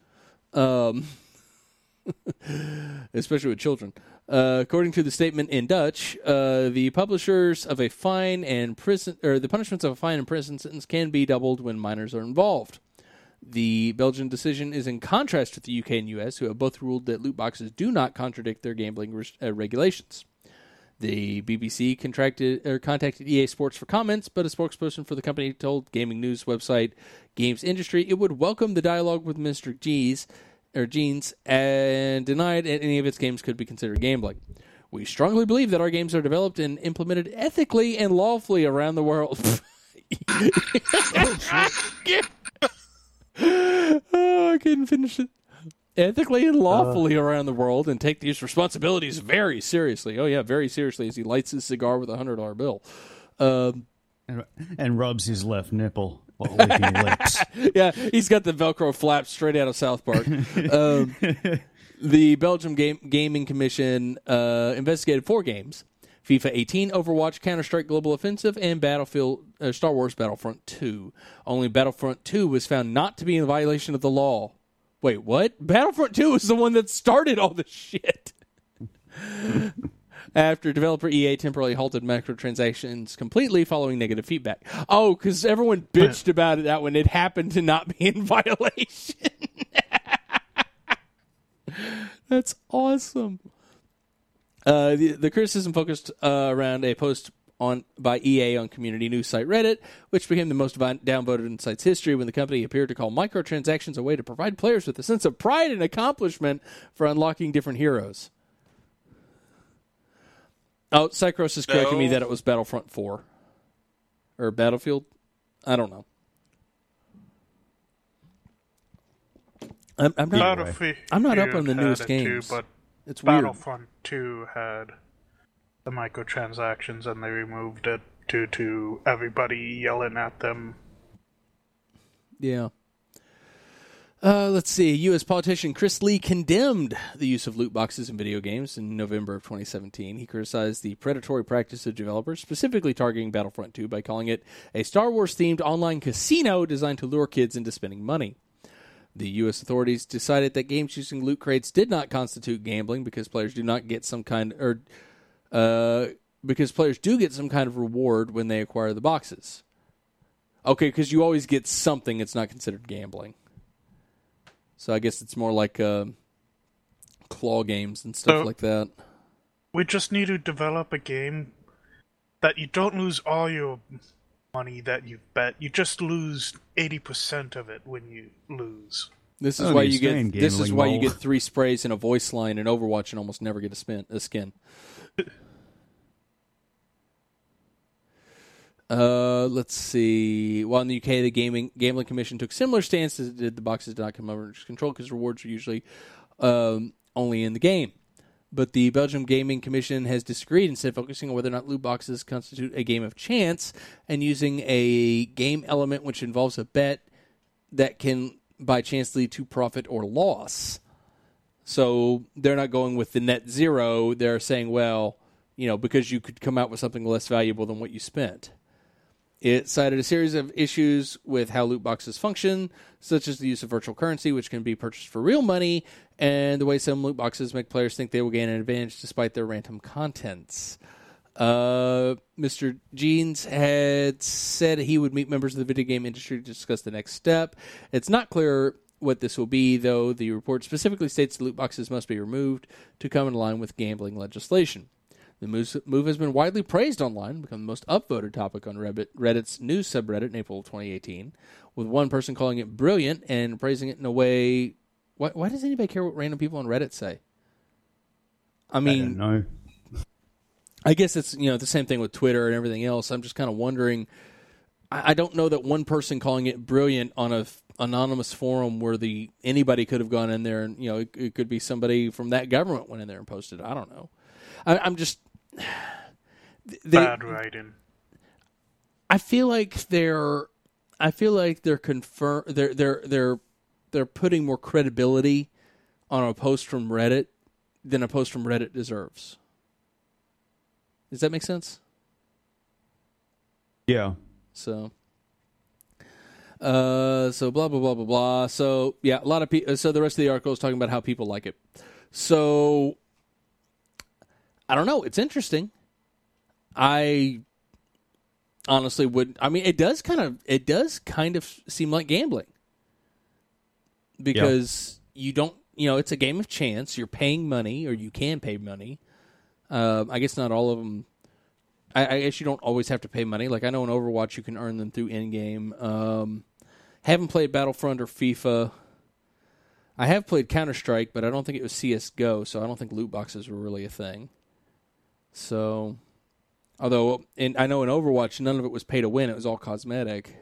especially with children. According to the statement in Dutch, the punishments of a fine and prison sentence can be doubled when minors are involved. The Belgian decision is in contrast with the UK and US, who have both ruled that loot boxes do not contradict their gambling regulations. The BBC contacted EA Sports for comments, but a spokesperson for the company told gaming news website Games Industry it would welcome the dialogue with Mr. Geens and denied any of its games could be considered gambling. We strongly believe that our games are developed and implemented ethically and lawfully around the world. Oh, I couldn't finish it. Ethically and lawfully around the world, and take these responsibilities very seriously. Oh, yeah, very seriously, as he lights his cigar with a $100 bill. And rubs his left nipple while licking lips. Yeah, he's got the Velcro flap straight out of South Park. The Belgium Gaming Commission investigated 4 games: FIFA 18, Overwatch, Counter-Strike Global Offensive, and Star Wars Battlefront 2. Only Battlefront 2 was found not to be in violation of the law. Wait, what? Battlefront 2 is the one that started all this shit. After developer EA temporarily halted microtransactions completely following negative feedback. Oh, because everyone bitched about that when it happened to not be in violation. That's awesome. The criticism focused around a post by EA on community news site Reddit, which became the most downvoted in the site's history when the company appeared to call microtransactions a way to provide players with a sense of pride and accomplishment for unlocking different heroes. Oh, Cycros is correcting me that it was Battlefront 4. Or Battlefield? I don't know. I'm not up on the newest games. Too, but it's weird. Battlefront 2 had the microtransactions, and they removed it due to everybody yelling at them. Yeah. Let's see. U.S. politician Chris Lee condemned the use of loot boxes in video games in November of 2017. He criticized the predatory practice of developers, specifically targeting Battlefront 2, by calling it a Star Wars-themed online casino designed to lure kids into spending money. The U.S. authorities decided that games using loot crates did not constitute gambling because players do not get some kind, because players do get some kind of reward when they acquire the boxes. Okay, because you always get something, it's not considered gambling. So I guess it's more like claw games and stuff So- like that. We just need to develop a game that you don't lose all your money that you bet. You just lose 80% of it when you lose. This is I why don't you get. understand This is gambling, why you Mo. get 3 sprays and a voice line in Overwatch and almost never get a skin. Let's see. While in the UK, the Gambling Commission took similar stance as it did the boxes did not come under control because rewards are usually only in the game. But the Belgium Gaming Commission has disagreed, instead focusing on whether or not loot boxes constitute a game of chance and using a game element which involves a bet that can, by chance, lead to profit or loss. So they're not going with the net zero. They're saying, well, because you could come out with something less valuable than what you spent. It cited a series of issues with how loot boxes function, such as the use of virtual currency, which can be purchased for real money, and the way some loot boxes make players think they will gain an advantage despite their random contents. Mr. Jeans had said he would meet members of the video game industry to discuss the next step. It's not clear what this will be, though the report specifically states the loot boxes must be removed to come in line with gambling legislation. The move has been widely praised online, become the most upvoted topic on Reddit's news subreddit in April of 2018, with one person calling it brilliant and praising it in a way... Why does anybody care what random people on Reddit say? I mean, I don't know. I guess it's the same thing with Twitter and everything else. I'm just kind of wondering. I don't know that one person calling it brilliant on a anonymous forum where anybody could have gone in there and it could be somebody from that government went in there and posted. I don't know. I'm just Bad writing. I feel like they're they're putting more credibility on a post from Reddit than a post from Reddit deserves. Does that make sense? Yeah. So blah blah blah blah blah. So yeah, a lot of people. So the rest of the article is talking about how people like it. So I don't know. It's interesting. I honestly would. I mean, it does kind of seem like gambling because you don't. It's a game of chance. You're paying money, or you can pay money. I guess not all of them. I guess you don't always have to pay money. Like I know in Overwatch you can earn them through in-game. Haven't played Battlefront or FIFA. I have played Counter-Strike, but I don't think it was CSGO, so I don't think loot boxes were really a thing. So, I know in Overwatch none of it was pay to win. It was all cosmetic.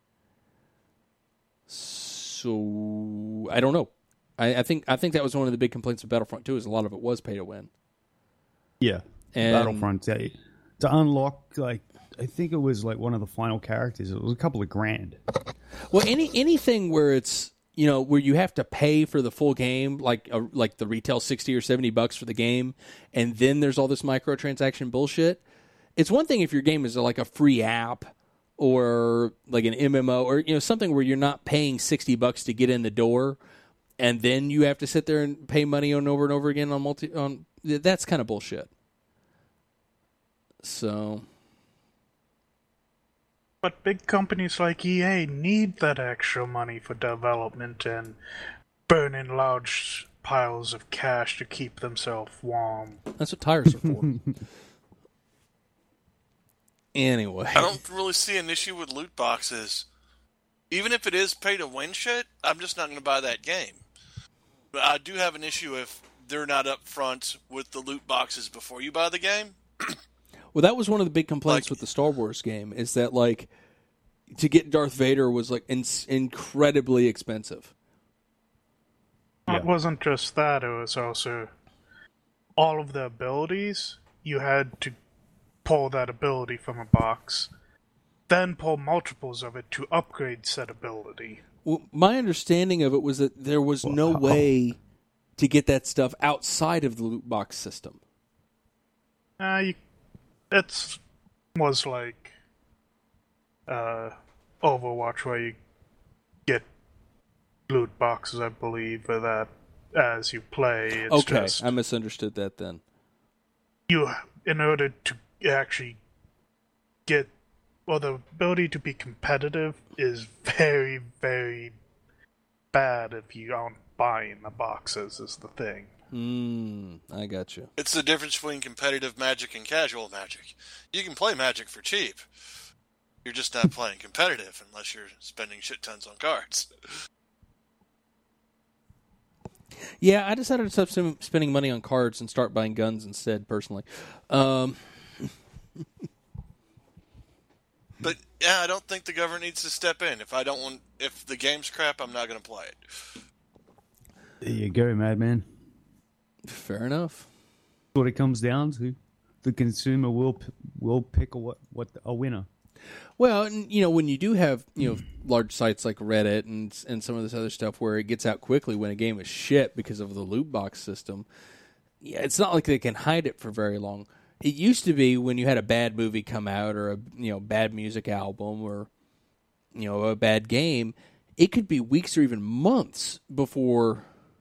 So, I don't know. I think that was one of the big complaints of Battlefront 2 is a lot of it was pay to win. Yeah. And Battlefront, to unlock, I think it was one of the final characters. It was a couple of grand. Well, anything where it's where you have to pay for the full game, like the retail $60 or $70 for the game, and then there's all this microtransaction bullshit. It's one thing if your game is like a free app or like an MMO or something where you're not paying $60 to get in the door, and then you have to sit there and pay money over and over again on that's kind of bullshit. So. But big companies like EA need that extra money for development and burning large piles of cash to keep themselves warm. That's what tires are for. Anyway. I don't really see an issue with loot boxes. Even if it is pay-to-win shit, I'm just not going to buy that game. But I do have an issue if they're not up front with the loot boxes before you buy the game. Well, that was one of the big complaints with the Star Wars game, is that, to get Darth Vader was, incredibly expensive. Yeah. It wasn't just that, it was also all of the abilities. You had to pull that ability from a box, then pull multiples of it to upgrade said ability. Well, my understanding of it was that there was no way to get that stuff outside of the loot box system. It was like Overwatch, where you get loot boxes, I believe, for that as you play. It's I misunderstood that then. In order to actually get, the ability to be competitive is very, very bad if you aren't buying the boxes, is the thing. I got you. It's the difference between competitive Magic and casual Magic. You can play Magic for cheap. You're just not playing competitive unless you're spending shit tons on cards. Yeah, I decided to stop spending money on cards and start buying guns instead, personally. But yeah, I don't think the government needs to step in. If the game's crap, I'm not going to play it. There you go, Madman. Fair enough. What it comes down to, the consumer will pick a winner. Well, and, when you do have large sites like Reddit and some of this other stuff where it gets out quickly when a game is shit because of the loot box system, yeah, it's not like they can hide it for very long. It used to be when you had a bad movie come out or a bad music album or a bad game, it could be weeks or even months before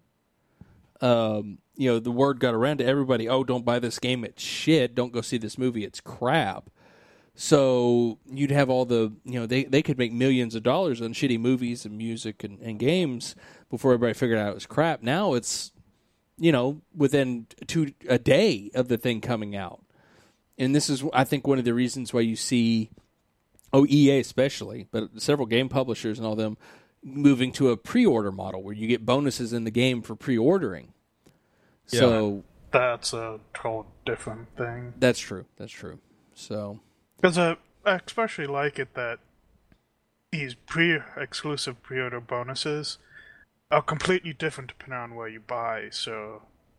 the word got around to everybody. Oh, don't buy this game; it's shit. Don't go see this movie; it's crap. So you'd have all the, they could make millions of dollars on shitty movies and music and games before everybody figured out it was crap. Now it's, within a day of the thing coming out. And this is, I think, one of the reasons why you see, EA especially, but several game publishers and all them moving to a pre-order model where you get bonuses in the game for pre-ordering. Yeah. So That's a whole different thing. That's true. So... Because I especially like it that these exclusive pre-order bonuses are completely different depending on where you buy, so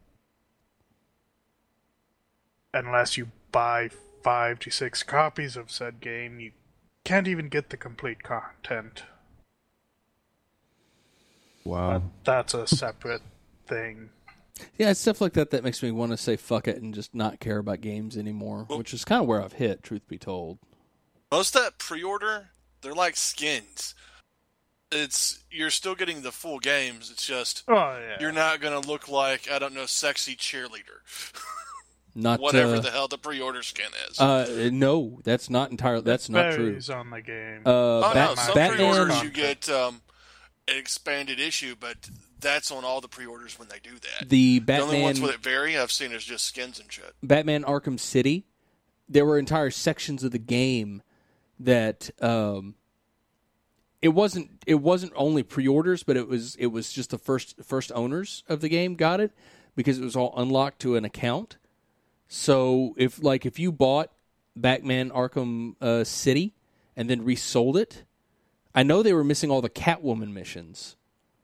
unless you buy 5 to 6 copies of said game, you can't even get the complete content. Wow. That's a separate thing. Yeah, it's stuff like that makes me want to say fuck it and just not care about games anymore, which is kind of where I've hit, truth be told. Most of that pre-order, they're like skins. You're still getting the full games. It's just you're not going to look like, I don't know, sexy cheerleader. Not whatever the hell the pre-order skin is. No, that's not entirely. That's not true. Varies on the game. Some Batman, pre-orders you get an expanded issue, but that's on all the pre-orders when they do that. The only ones with it vary I've seen is just skins and shit. Batman Arkham City, there were entire sections of the game that it wasn't only pre-orders, but it was just the first owners of the game got it because it was all unlocked to an account. So if you bought Batman Arkham City and then resold it, I know they were missing all the Catwoman missions.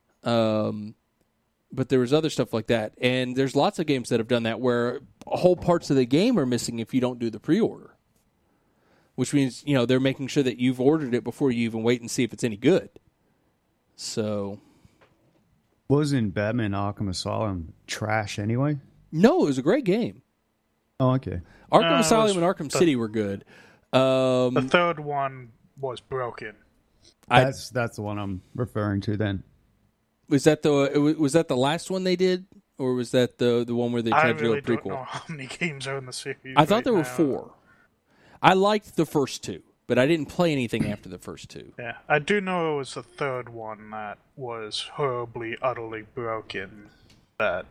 But there was other stuff like that. And there's lots of games that have done that where whole parts of the game are missing if you don't do the pre-order. Which means, they're making sure that you've ordered it before you even wait and see if it's any good. So... Wasn't Batman Arkham Asylum trash anyway? No, it was a great game. Oh, okay. Arkham Asylum and Arkham City were good. The third one was broken. That's the one I'm referring to then. Was that the last one they did, or was that the one where they tried to do a prequel? I don't know how many games are in the series. I thought there were 4. I liked the first 2, but I didn't play anything after the first 2. Yeah, I do know it was the third one that was horribly, utterly broken. That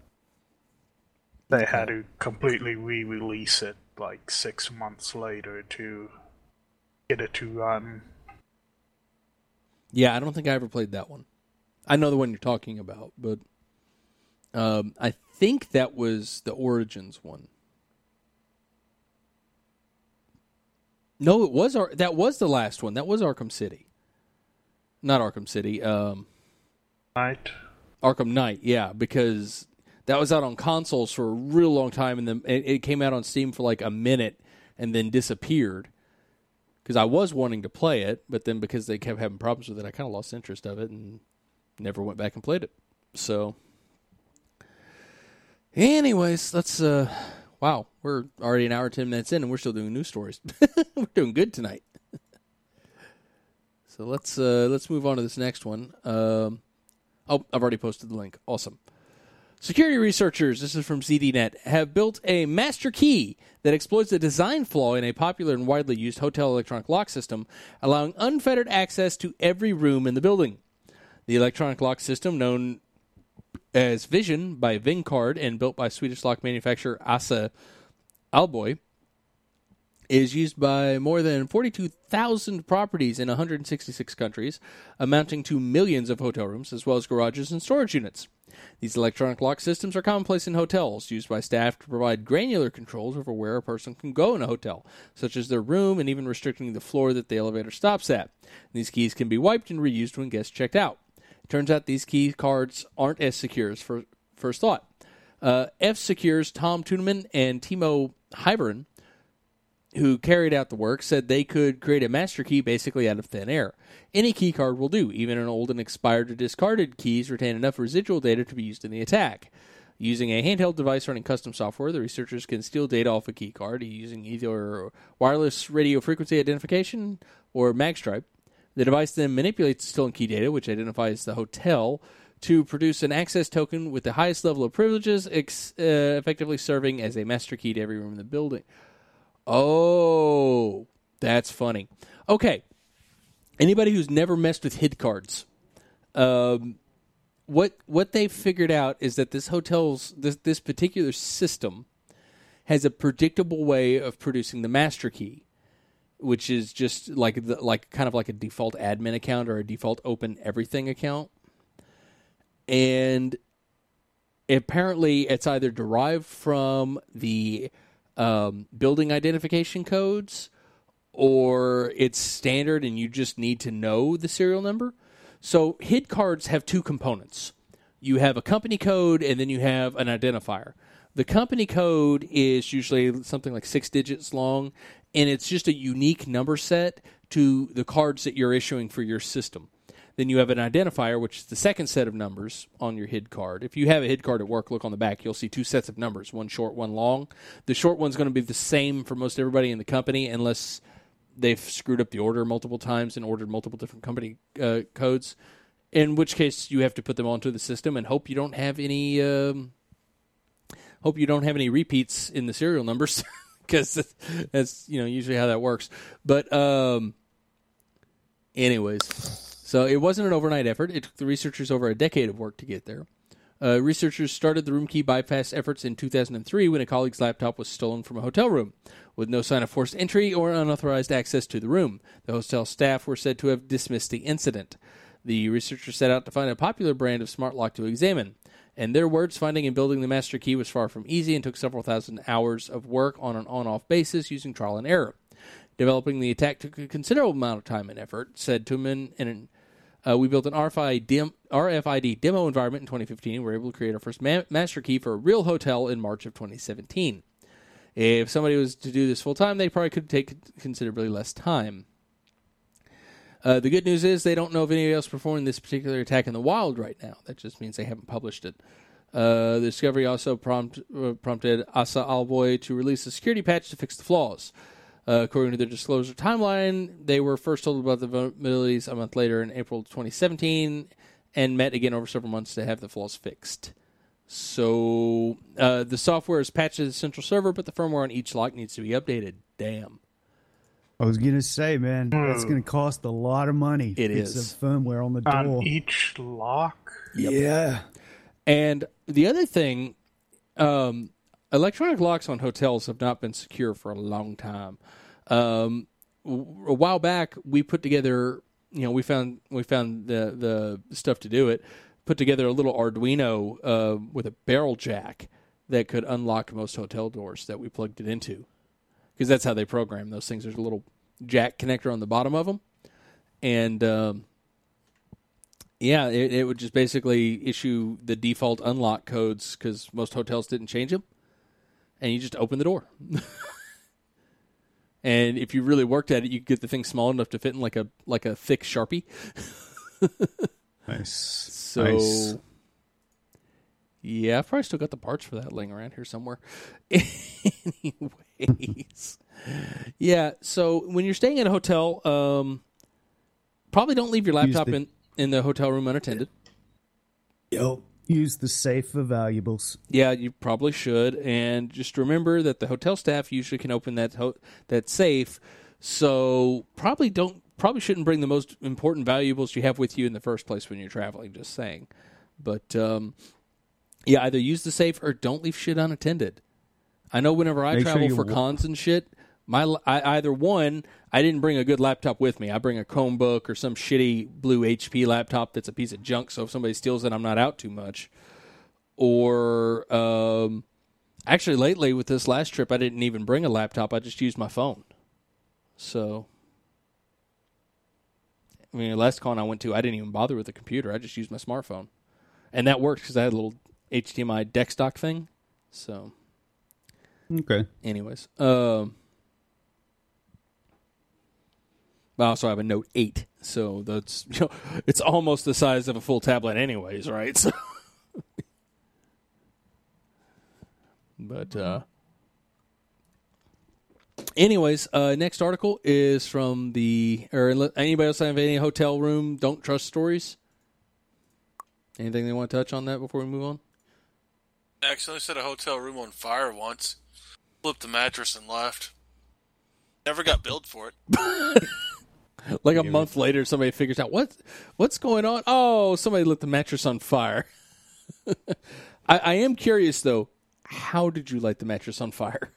they had to completely re-release it 6 months later to get it to run. Yeah, I don't think I ever played that one. I know the one you're talking about, but I think that was the Origins one. No, that was the last one. That was Arkham City. Not Arkham City. Knight. Arkham Knight, yeah, because that was out on consoles for a real long time, and then it came out on Steam for a minute and then disappeared. Because I was wanting to play it, but then because they kept having problems with it, I kind of lost interest of it and never went back and played it. So, anyways, let's... Wow, we're already an hour, 10 minutes in, and we're still doing news stories. We're doing good tonight. So let's move on to this next one. I've already posted the link. Awesome. Security researchers, this is from ZDNet, have built a master key that exploits a design flaw in a popular and widely used hotel electronic lock system, allowing unfettered access to every room in the building. The electronic lock system, known as Vision by Vingcard and built by Swedish lock manufacturer Assa Abloy, is used by more than 42,000 properties in 166 countries, amounting to millions of hotel rooms, as well as garages and storage units. These electronic lock systems are commonplace in hotels, used by staff to provide granular controls over where a person can go in a hotel, such as their room and even restricting the floor that the elevator stops at. These keys can be wiped and reused when guests checked out. It turns out these key cards aren't as secure as first thought. F-Secure's Tom Tuneman and Timo Hyberin, who carried out the work, said they could create a master key basically out of thin air. Any key card will do. Even an old and expired or discarded keys retain enough residual data to be used in the attack. Using a handheld device running custom software, the researchers can steal data off a key card using either wireless radio frequency identification or magstripe. The device then manipulates the stolen key data, which identifies the hotel, to produce an access token with the highest level of privileges, effectively serving as a master key to every room in the building. Oh, that's funny. Okay, anybody who's never messed with HID cards, what they've figured out is that this particular system has a predictable way of producing the master key, which is just like kind of like a default admin account or a default open everything account, and apparently it's either derived from the building identification codes, or it's standard and you just need to know the serial number. So HID cards have two components. You have a company code and then you have an identifier. The company code is usually something like 6 digits long, and it's just a unique number set to the cards that you're issuing for your system. Then you have an identifier, which is the second set of numbers on your HID card. If you have a HID card at work, look on the back. You'll see two sets of numbers, one short, one long. The short one's going to be the same for most everybody in the company unless they've screwed up the order multiple times and ordered multiple different company codes, in which case you have to put them onto the system and hope you don't have any repeats in the serial numbers, because that's usually how that works. But anyways. So it wasn't an overnight effort. It took the researchers over a decade of work to get there. Researchers started the room key bypass efforts in 2003 when a colleague's laptop was stolen from a hotel room. With no sign of forced entry or unauthorized access to the room, the hotel staff were said to have dismissed the incident. The researchers set out to find a popular brand of smart lock to examine. In their words, finding and building the master key was far from easy and took several thousand hours of work on an on-off basis using trial and error. Developing the attack took a considerable amount of time and effort, said Tuman, and we built an RFID demo environment in 2015 and were able to create our first master key for a real hotel in March of 2017. If somebody was to do this full-time, they probably could take considerably less time. The good news is they don't know of anybody else performing this particular attack in the wild right now. That just means they haven't published it. The discovery also prompted Assa Abloy to release a security patch to fix the flaws. According to their disclosure timeline, they were first told about the vulnerabilities a month later in April 2017 and met again over several months to have the flaws fixed. So the software is patched to the central server, but the firmware on each lock needs to be updated. Damn. I was going to say, man, that's going to cost a lot of money. It It's is. a firmware on the door. On each lock? Yep. Yeah. And the other thing, electronic locks on hotels have not been secure for a long time. A while back, we put together, we found the stuff to do it, put together a little Arduino with a barrel jack that could unlock most hotel doors that we plugged it into. Because that's how they program those things. There's a little jack connector on the bottom of them. And, it would just basically issue the default unlock codes because most hotels didn't change them. And you just open the door. And if you really worked at it, you could get the thing small enough to fit in like a thick Sharpie. Nice. So, nice. Yeah, I've probably still got the parts for that laying around here somewhere. Anyways. Yeah, so when you're staying at a hotel, probably don't leave your laptop in the hotel room unattended. Yep. Use the safe for valuables. Yeah, you probably should. And just remember that the hotel staff usually can open that safe. So probably shouldn't bring the most important valuables you have with you in the first place when you're traveling, just saying. But Yeah, either use the safe or don't leave shit unattended. I know whenever I Make sure travel you for cons and shit, either one, I didn't bring a good laptop with me. I bring a Chromebook or some shitty blue HP laptop that's a piece of junk, so if somebody steals it, I'm not out too much. Or, actually, lately with this last trip, I didn't even bring a laptop. I just used my phone. So, I mean, the last con I went to, I didn't even bother with a computer. I just used my smartphone. And that worked because I had a little HDMI deck stock thing. So, Okay. anyways. I also have a Note 8. So, that's, it's almost the size of a full tablet anyways, right? So, but, anyways, next article is from anybody else have any hotel room don't trust stories? Anything they want to touch on that before we move on? Accidentally set a hotel room on fire once. Flipped the mattress and left. Never got billed for it. Like a month later, somebody figures out what's going on. Oh, somebody lit the mattress on fire. I am curious though. How did you light the mattress on fire?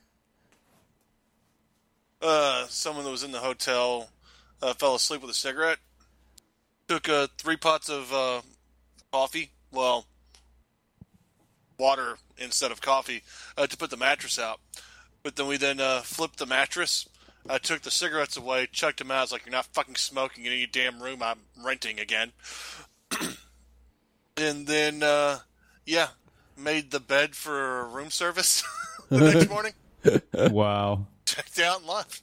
Someone that was in the hotel fell asleep with a cigarette. Took 3 pots of coffee. Well, water instead of coffee to put the mattress out. But then we flipped the mattress. I took the cigarettes away, chucked them out. I was like, "You're not fucking smoking in any damn room I'm renting again." And then, made the bed for room service the next morning. Wow. Checked out and left.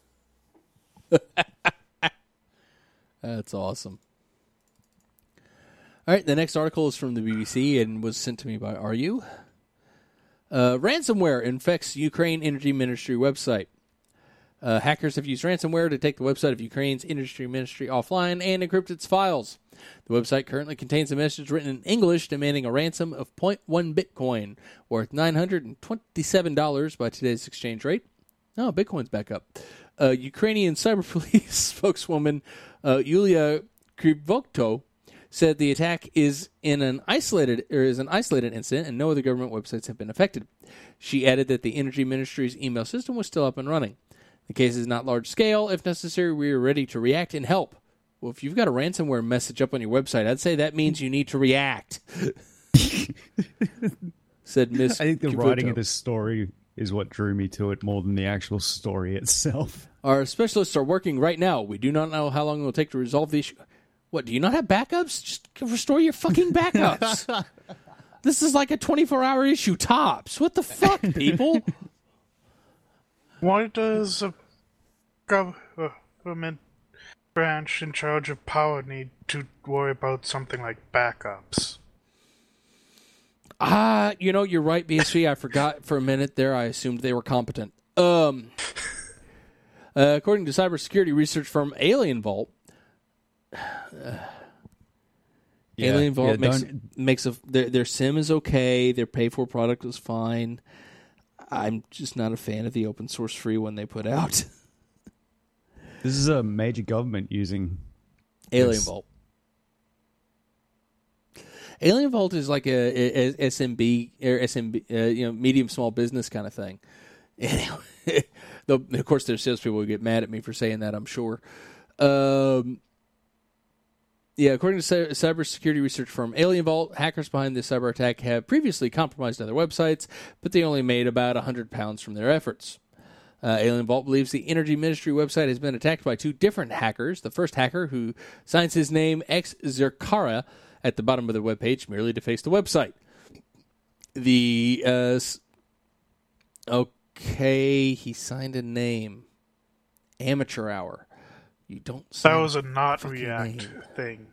That's awesome. All right, the next article is from the BBC and was sent to me by RU. Ransomware infects Ukraine Energy Ministry website. Hackers have used ransomware to take the website of Ukraine's Energy Ministry offline and encrypt its files. The website currently contains a message written in English demanding a ransom of 0.1 Bitcoin, worth $927 by today's exchange rate. Oh, Bitcoin's back up. Ukrainian cyber police spokeswoman Yulia Krivokto said the attack is an isolated incident and no other government websites have been affected. She added that the Energy Ministry's email system was still up and running. The case is not large scale. If necessary, we are ready to react and help. Well, if you've got a ransomware message up on your website, I'd say that means you need to react. Said Miss. I think the Kivuto. writing of this story is what drew me to it more than the actual story itself. Our specialists are working right now. We do not know how long it will take to resolve the issue. What, do you not have backups? Just restore your fucking backups. This is like a 24-hour issue tops. What the fuck, people? Why does a government branch in charge of power need to worry about something like backups? You're right, BSV. I forgot for a minute there. I assumed they were competent. According to cybersecurity research firm Alien Vault, Alien Vault makes their SIM is okay. Their pay-for product is fine. I'm just not a fan of the open source free one they put out. This is a major government using Alien Vault. Alien Vault is like a SMB or SMB, medium small business kind of thing. Anyway, though of course their salespeople will get mad at me for saying that, I'm sure. According to cybersecurity research firm Alien Vault, hackers behind this cyber attack have previously compromised other websites, but they only made about £100 from their efforts. Alien Vault believes the Energy Ministry website has been attacked by 2 different hackers. The first hacker, who signs his name X Zerkara at the bottom of the webpage, merely defaced the website. He signed a name. Amateur Hour. You don't sign That was a not React name. thing.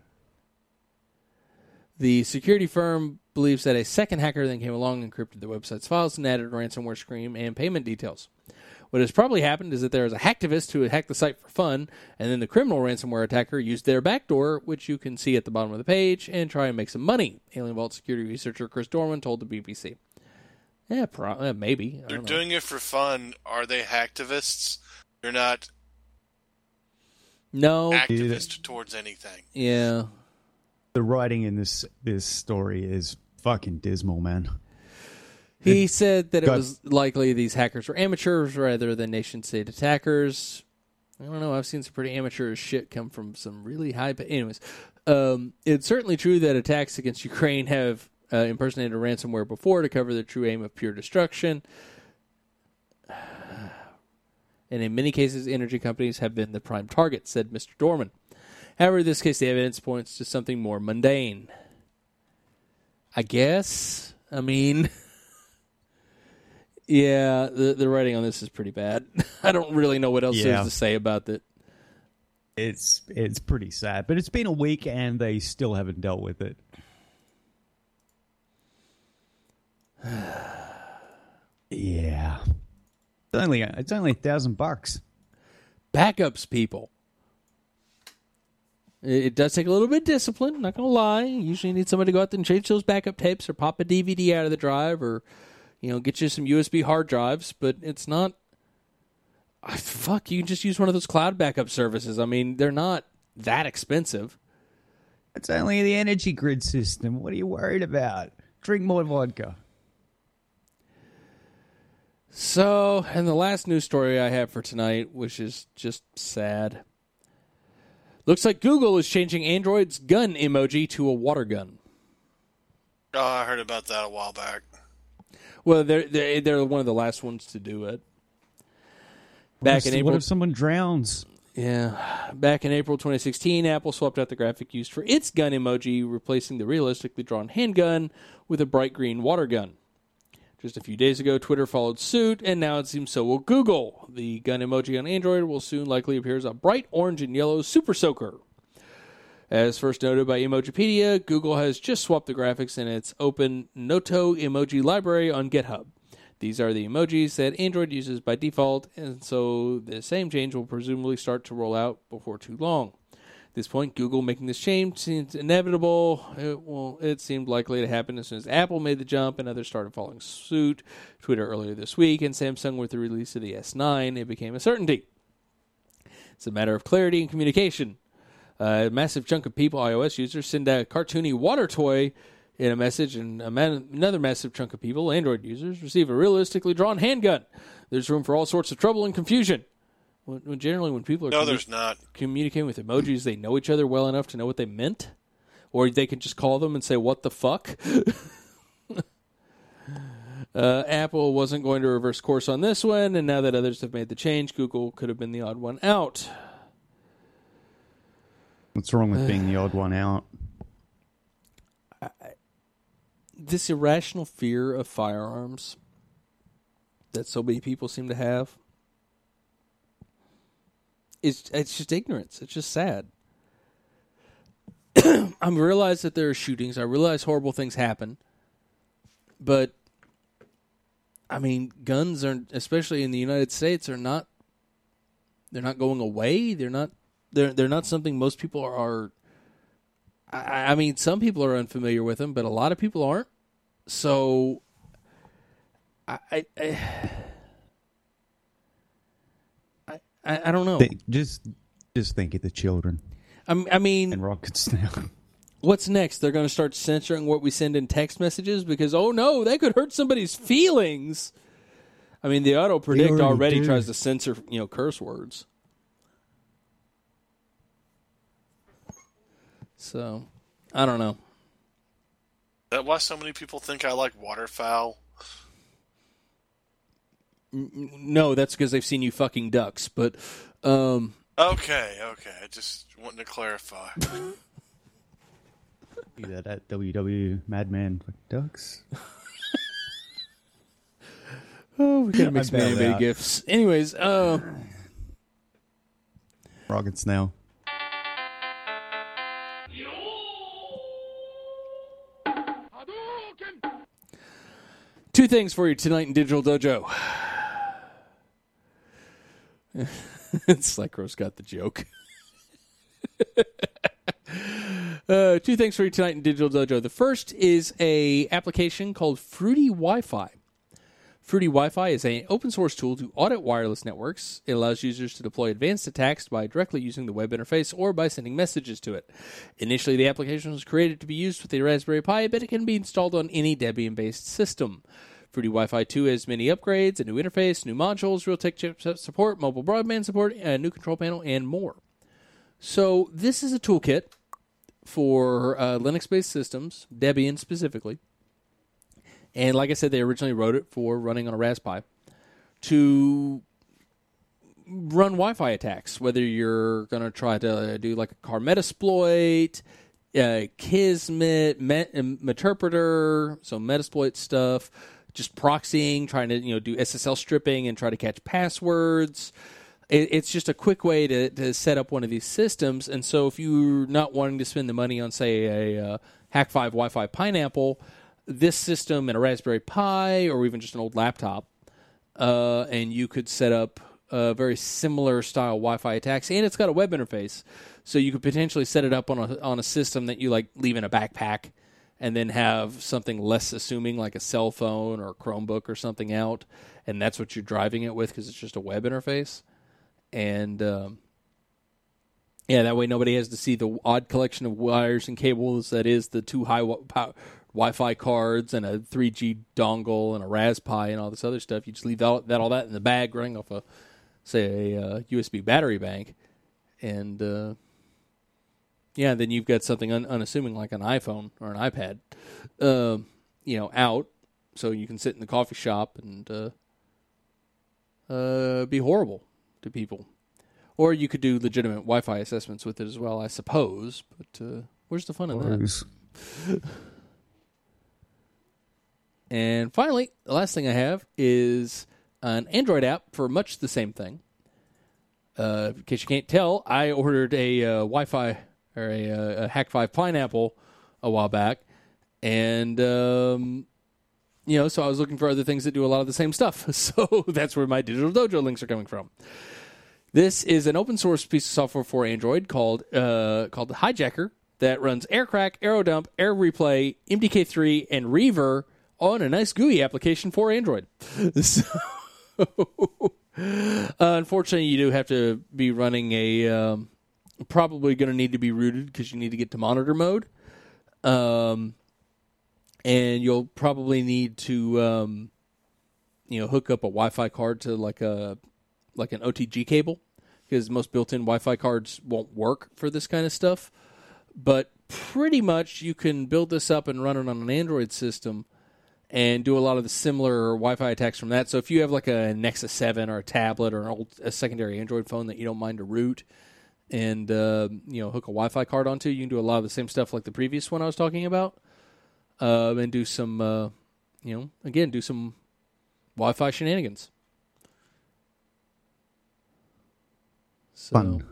The security firm believes that a second hacker then came along and encrypted the website's files and added a ransomware screen and payment details. What has probably happened is that there is a hacktivist who had hacked the site for fun, and then the criminal ransomware attacker used their backdoor, which you can see at the bottom of the page, and try and make some money. Alien Vault security researcher Chris Dorman told the BBC. Yeah, maybe. They're doing it for fun. Are they hacktivists? They're not activist towards anything. Yeah. The writing in this story is fucking dismal, man. He said that it was likely these hackers were amateurs rather than nation-state attackers. I don't know. I've seen some pretty amateurish shit come from some really high... Anyways, it's certainly true that attacks against Ukraine have impersonated ransomware before to cover the true aim of pure destruction. And in many cases, energy companies have been the prime target, said Mr. Dorman. However, in this case, the evidence points to something more mundane. I guess. I mean... Yeah, the writing on this is pretty bad. I don't really know what else there is to say about it. It's pretty sad, but it's been a week and they still haven't dealt with it. Yeah, it's only $1,000. Backups, people. It does take a little bit of discipline. Not gonna lie. You usually need somebody to go out there and change those backup tapes, or pop a DVD out of the drive, or get you some USB hard drives, but it's not... Fuck, you can just use one of those cloud backup services. I mean, they're not that expensive. It's only the energy grid system. What are you worried about? Drink more vodka. So, and the last news story I have for tonight, which is just sad. Looks like Google is changing Android's gun emoji to a water gun. Oh, I heard about that a while back. Well, they're one of the last ones to do it. What if someone drowns? Yeah. Back in April 2016, Apple swapped out the graphic used for its gun emoji, replacing the realistically drawn handgun with a bright green water gun. Just a few days ago, Twitter followed suit, and now it seems so will Google. The gun emoji on Android will soon likely appear as a bright orange and yellow super soaker. As first noted by Emojipedia, Google has just swapped the graphics in its open Noto emoji library on GitHub. These are the emojis that Android uses by default, and so the same change will presumably start to roll out before too long. At this point, Google making this change seems inevitable. It seemed likely to happen as soon as Apple made the jump and others started following suit. Twitter earlier this week, and Samsung with the release of the S9, it became a certainty. It's a matter of clarity and communication. A massive chunk of people, iOS users, send a cartoony water toy in a message, and another massive chunk of people, Android users, receive a realistically drawn handgun. There's room for all sorts of trouble and confusion. Generally, when people are there's not. communicating with emojis, they know each other well enough to know what they meant, or they can just call them and say, "What the fuck?" Apple wasn't going to reverse course on this one, and now that others have made the change, Google could have been the odd one out. What's wrong with being the odd one out? This irrational fear of firearms that so many people seem to have, it's just ignorance. It's just sad. I realize that there are shootings. I realize horrible things happen. But, I mean, guns are, especially in the United States, they're not going away. They're not something most people are. I mean, some people are unfamiliar with them, but a lot of people aren't. So, I don't know. Just think of the children. I mean, and rockets now. What's next? They're going to start censoring what we send in text messages because, oh no, that could hurt somebody's feelings. I mean, the auto predict already tries to censor, curse words. So, I don't know. Is that why so many people think I like waterfowl? No, that's because they've seen you fucking ducks. But Okay. I just wanted to clarify. See that at WW Madman Ducks. Oh, we gotta make some animated gifs. Anyways, rockets now. Two things for you tonight in Digital Dojo. Cycro's got the joke. Two things for you tonight in Digital Dojo. The first is a application called Fruity Wi-Fi. Fruity Wi-Fi is an open source tool to audit wireless networks. It allows users to deploy advanced attacks by directly using the web interface or by sending messages to it. Initially, the application was created to be used with a Raspberry Pi, but it can be installed on any Debian-based system. FruITY Wi-Fi 2 has many upgrades, a new interface, new modules, Realtek chipset support, mobile broadband support, a new control panel, and more. So this is a toolkit for Linux-based systems, Debian specifically. And like I said, they originally wrote it for running on a Raspberry Pi to run Wi-Fi attacks, whether you're going to try to do like a car Metasploit, Kismet, Meterpreter, so Metasploit stuff, just proxying, trying to do SSL stripping and try to catch passwords. It's just a quick way to set up one of these systems. And so if you're not wanting to spend the money on, say, a Hack5 Wi-Fi Pineapple, this system and a Raspberry Pi or even just an old laptop, and you could set up very similar style Wi-Fi attacks. And it's got a web interface, so you could potentially set it up on a system that you like leave in a backpack and then have something less assuming like a cell phone or a Chromebook or something out, and that's what you're driving it with because it's just a web interface. And that way nobody has to see the odd collection of wires and cables that is the two high Wi-Fi cards and a 3G dongle and a Raspberry and all this other stuff. You just leave all that in the bag running off a USB battery bank. And then you've got something unassuming like an iPhone or an iPad, out, so you can sit in the coffee shop and be horrible to people. Or you could do legitimate Wi-Fi assessments with it as well, I suppose. But where's the fun in that? And finally, the last thing I have is an Android app for much the same thing. In case you can't tell, I ordered a Wi-Fi or a Hack5 Pineapple a while back, and so I was looking for other things that do a lot of the same stuff. So that's where my Digital Dojo links are coming from. This is an open source piece of software for Android called Hijacker that runs AirCrack, AeroDump, AirReplay, MDK3, and Reaver on a nice GUI application for Android. So, unfortunately, you do have to be running probably going to need to be rooted because you need to get to monitor mode. And you'll probably need to, hook up a Wi-Fi card to like an OTG cable because most built-in Wi-Fi cards won't work for this kind of stuff. But pretty much you can build this up and run it on an Android system and do a lot of the similar Wi-Fi attacks from that. So if you have like a Nexus 7 or a tablet or a secondary Android phone that you don't mind to root and hook a Wi-Fi card onto, you can do a lot of the same stuff like the previous one I was talking about, and do some, do some Wi-Fi shenanigans. So, fun.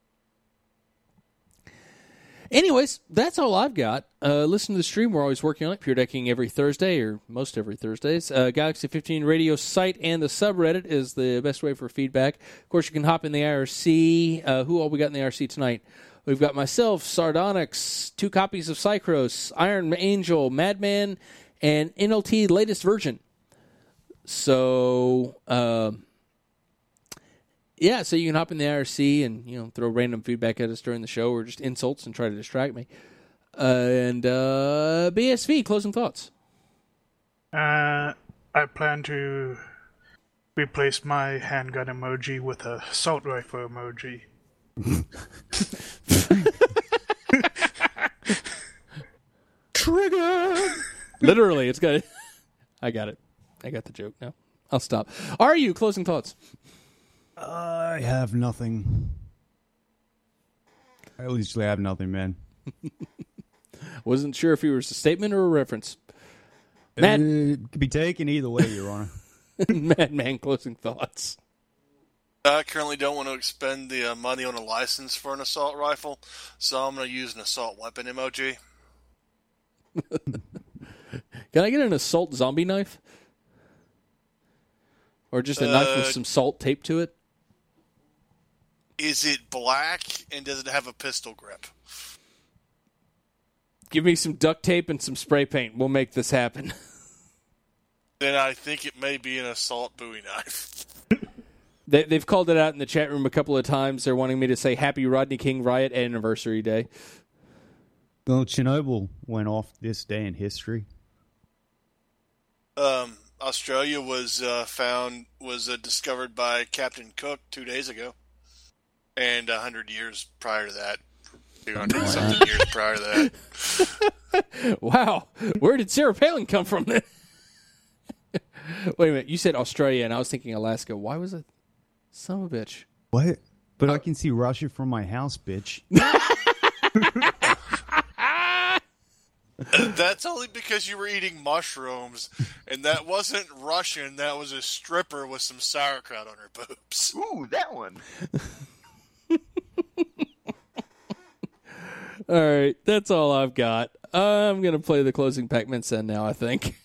Anyways, that's all I've got. Listen to the stream. We're always working on it. Pure Decking every Thursday, or most every Thursdays. Galaxy 15 Radio site and the subreddit is the best way for feedback. Of course, you can hop in the IRC. Who all we got in the IRC tonight? We've got myself, Sardonyx, 2 copies of Cycros, Iron Angel, Madman, and NLT latest version. So, so you can hop in the IRC and, throw random feedback at us during the show or just insults and try to distract me. And BSV, closing thoughts. I plan to replace my handgun emoji with a assault rifle emoji. Trigger! Literally, it's got it. I got it. I got the joke now. I'll stop. Are you closing thoughts? I have nothing. I literally have nothing, man. Wasn't sure if it was a statement or a reference. It could be taken either way, Your Honor. Madman, closing thoughts. I currently don't want to expend the money on a license for an assault rifle, so I'm going to use an assault weapon emoji. Can I get an assault zombie knife? Or just a knife with some salt taped to it? Is it black, and does it have a pistol grip? Give me some duct tape and some spray paint. We'll make this happen. Then I think it may be an assault Bowie knife. They've called it out in the chat room a couple of times. They're wanting me to say Happy Rodney King Riot Anniversary Day. Well, Chernobyl went off this day in history. Australia was discovered by Captain Cook 2 days ago, and 100 years prior to that, 200 something years prior to that. Wow, where did Sarah Palin come from then? Wait a minute, you said Australia, and I was thinking Alaska. Why was it? Son of a bitch. What? But I can see Russia from my house, bitch. That's only because you were eating mushrooms, and that wasn't Russian. That was a stripper with some sauerkraut on her boobs. Ooh, that one. All right, that's all I've got. I'm going to play the closing Pac-Man Sen now, I think.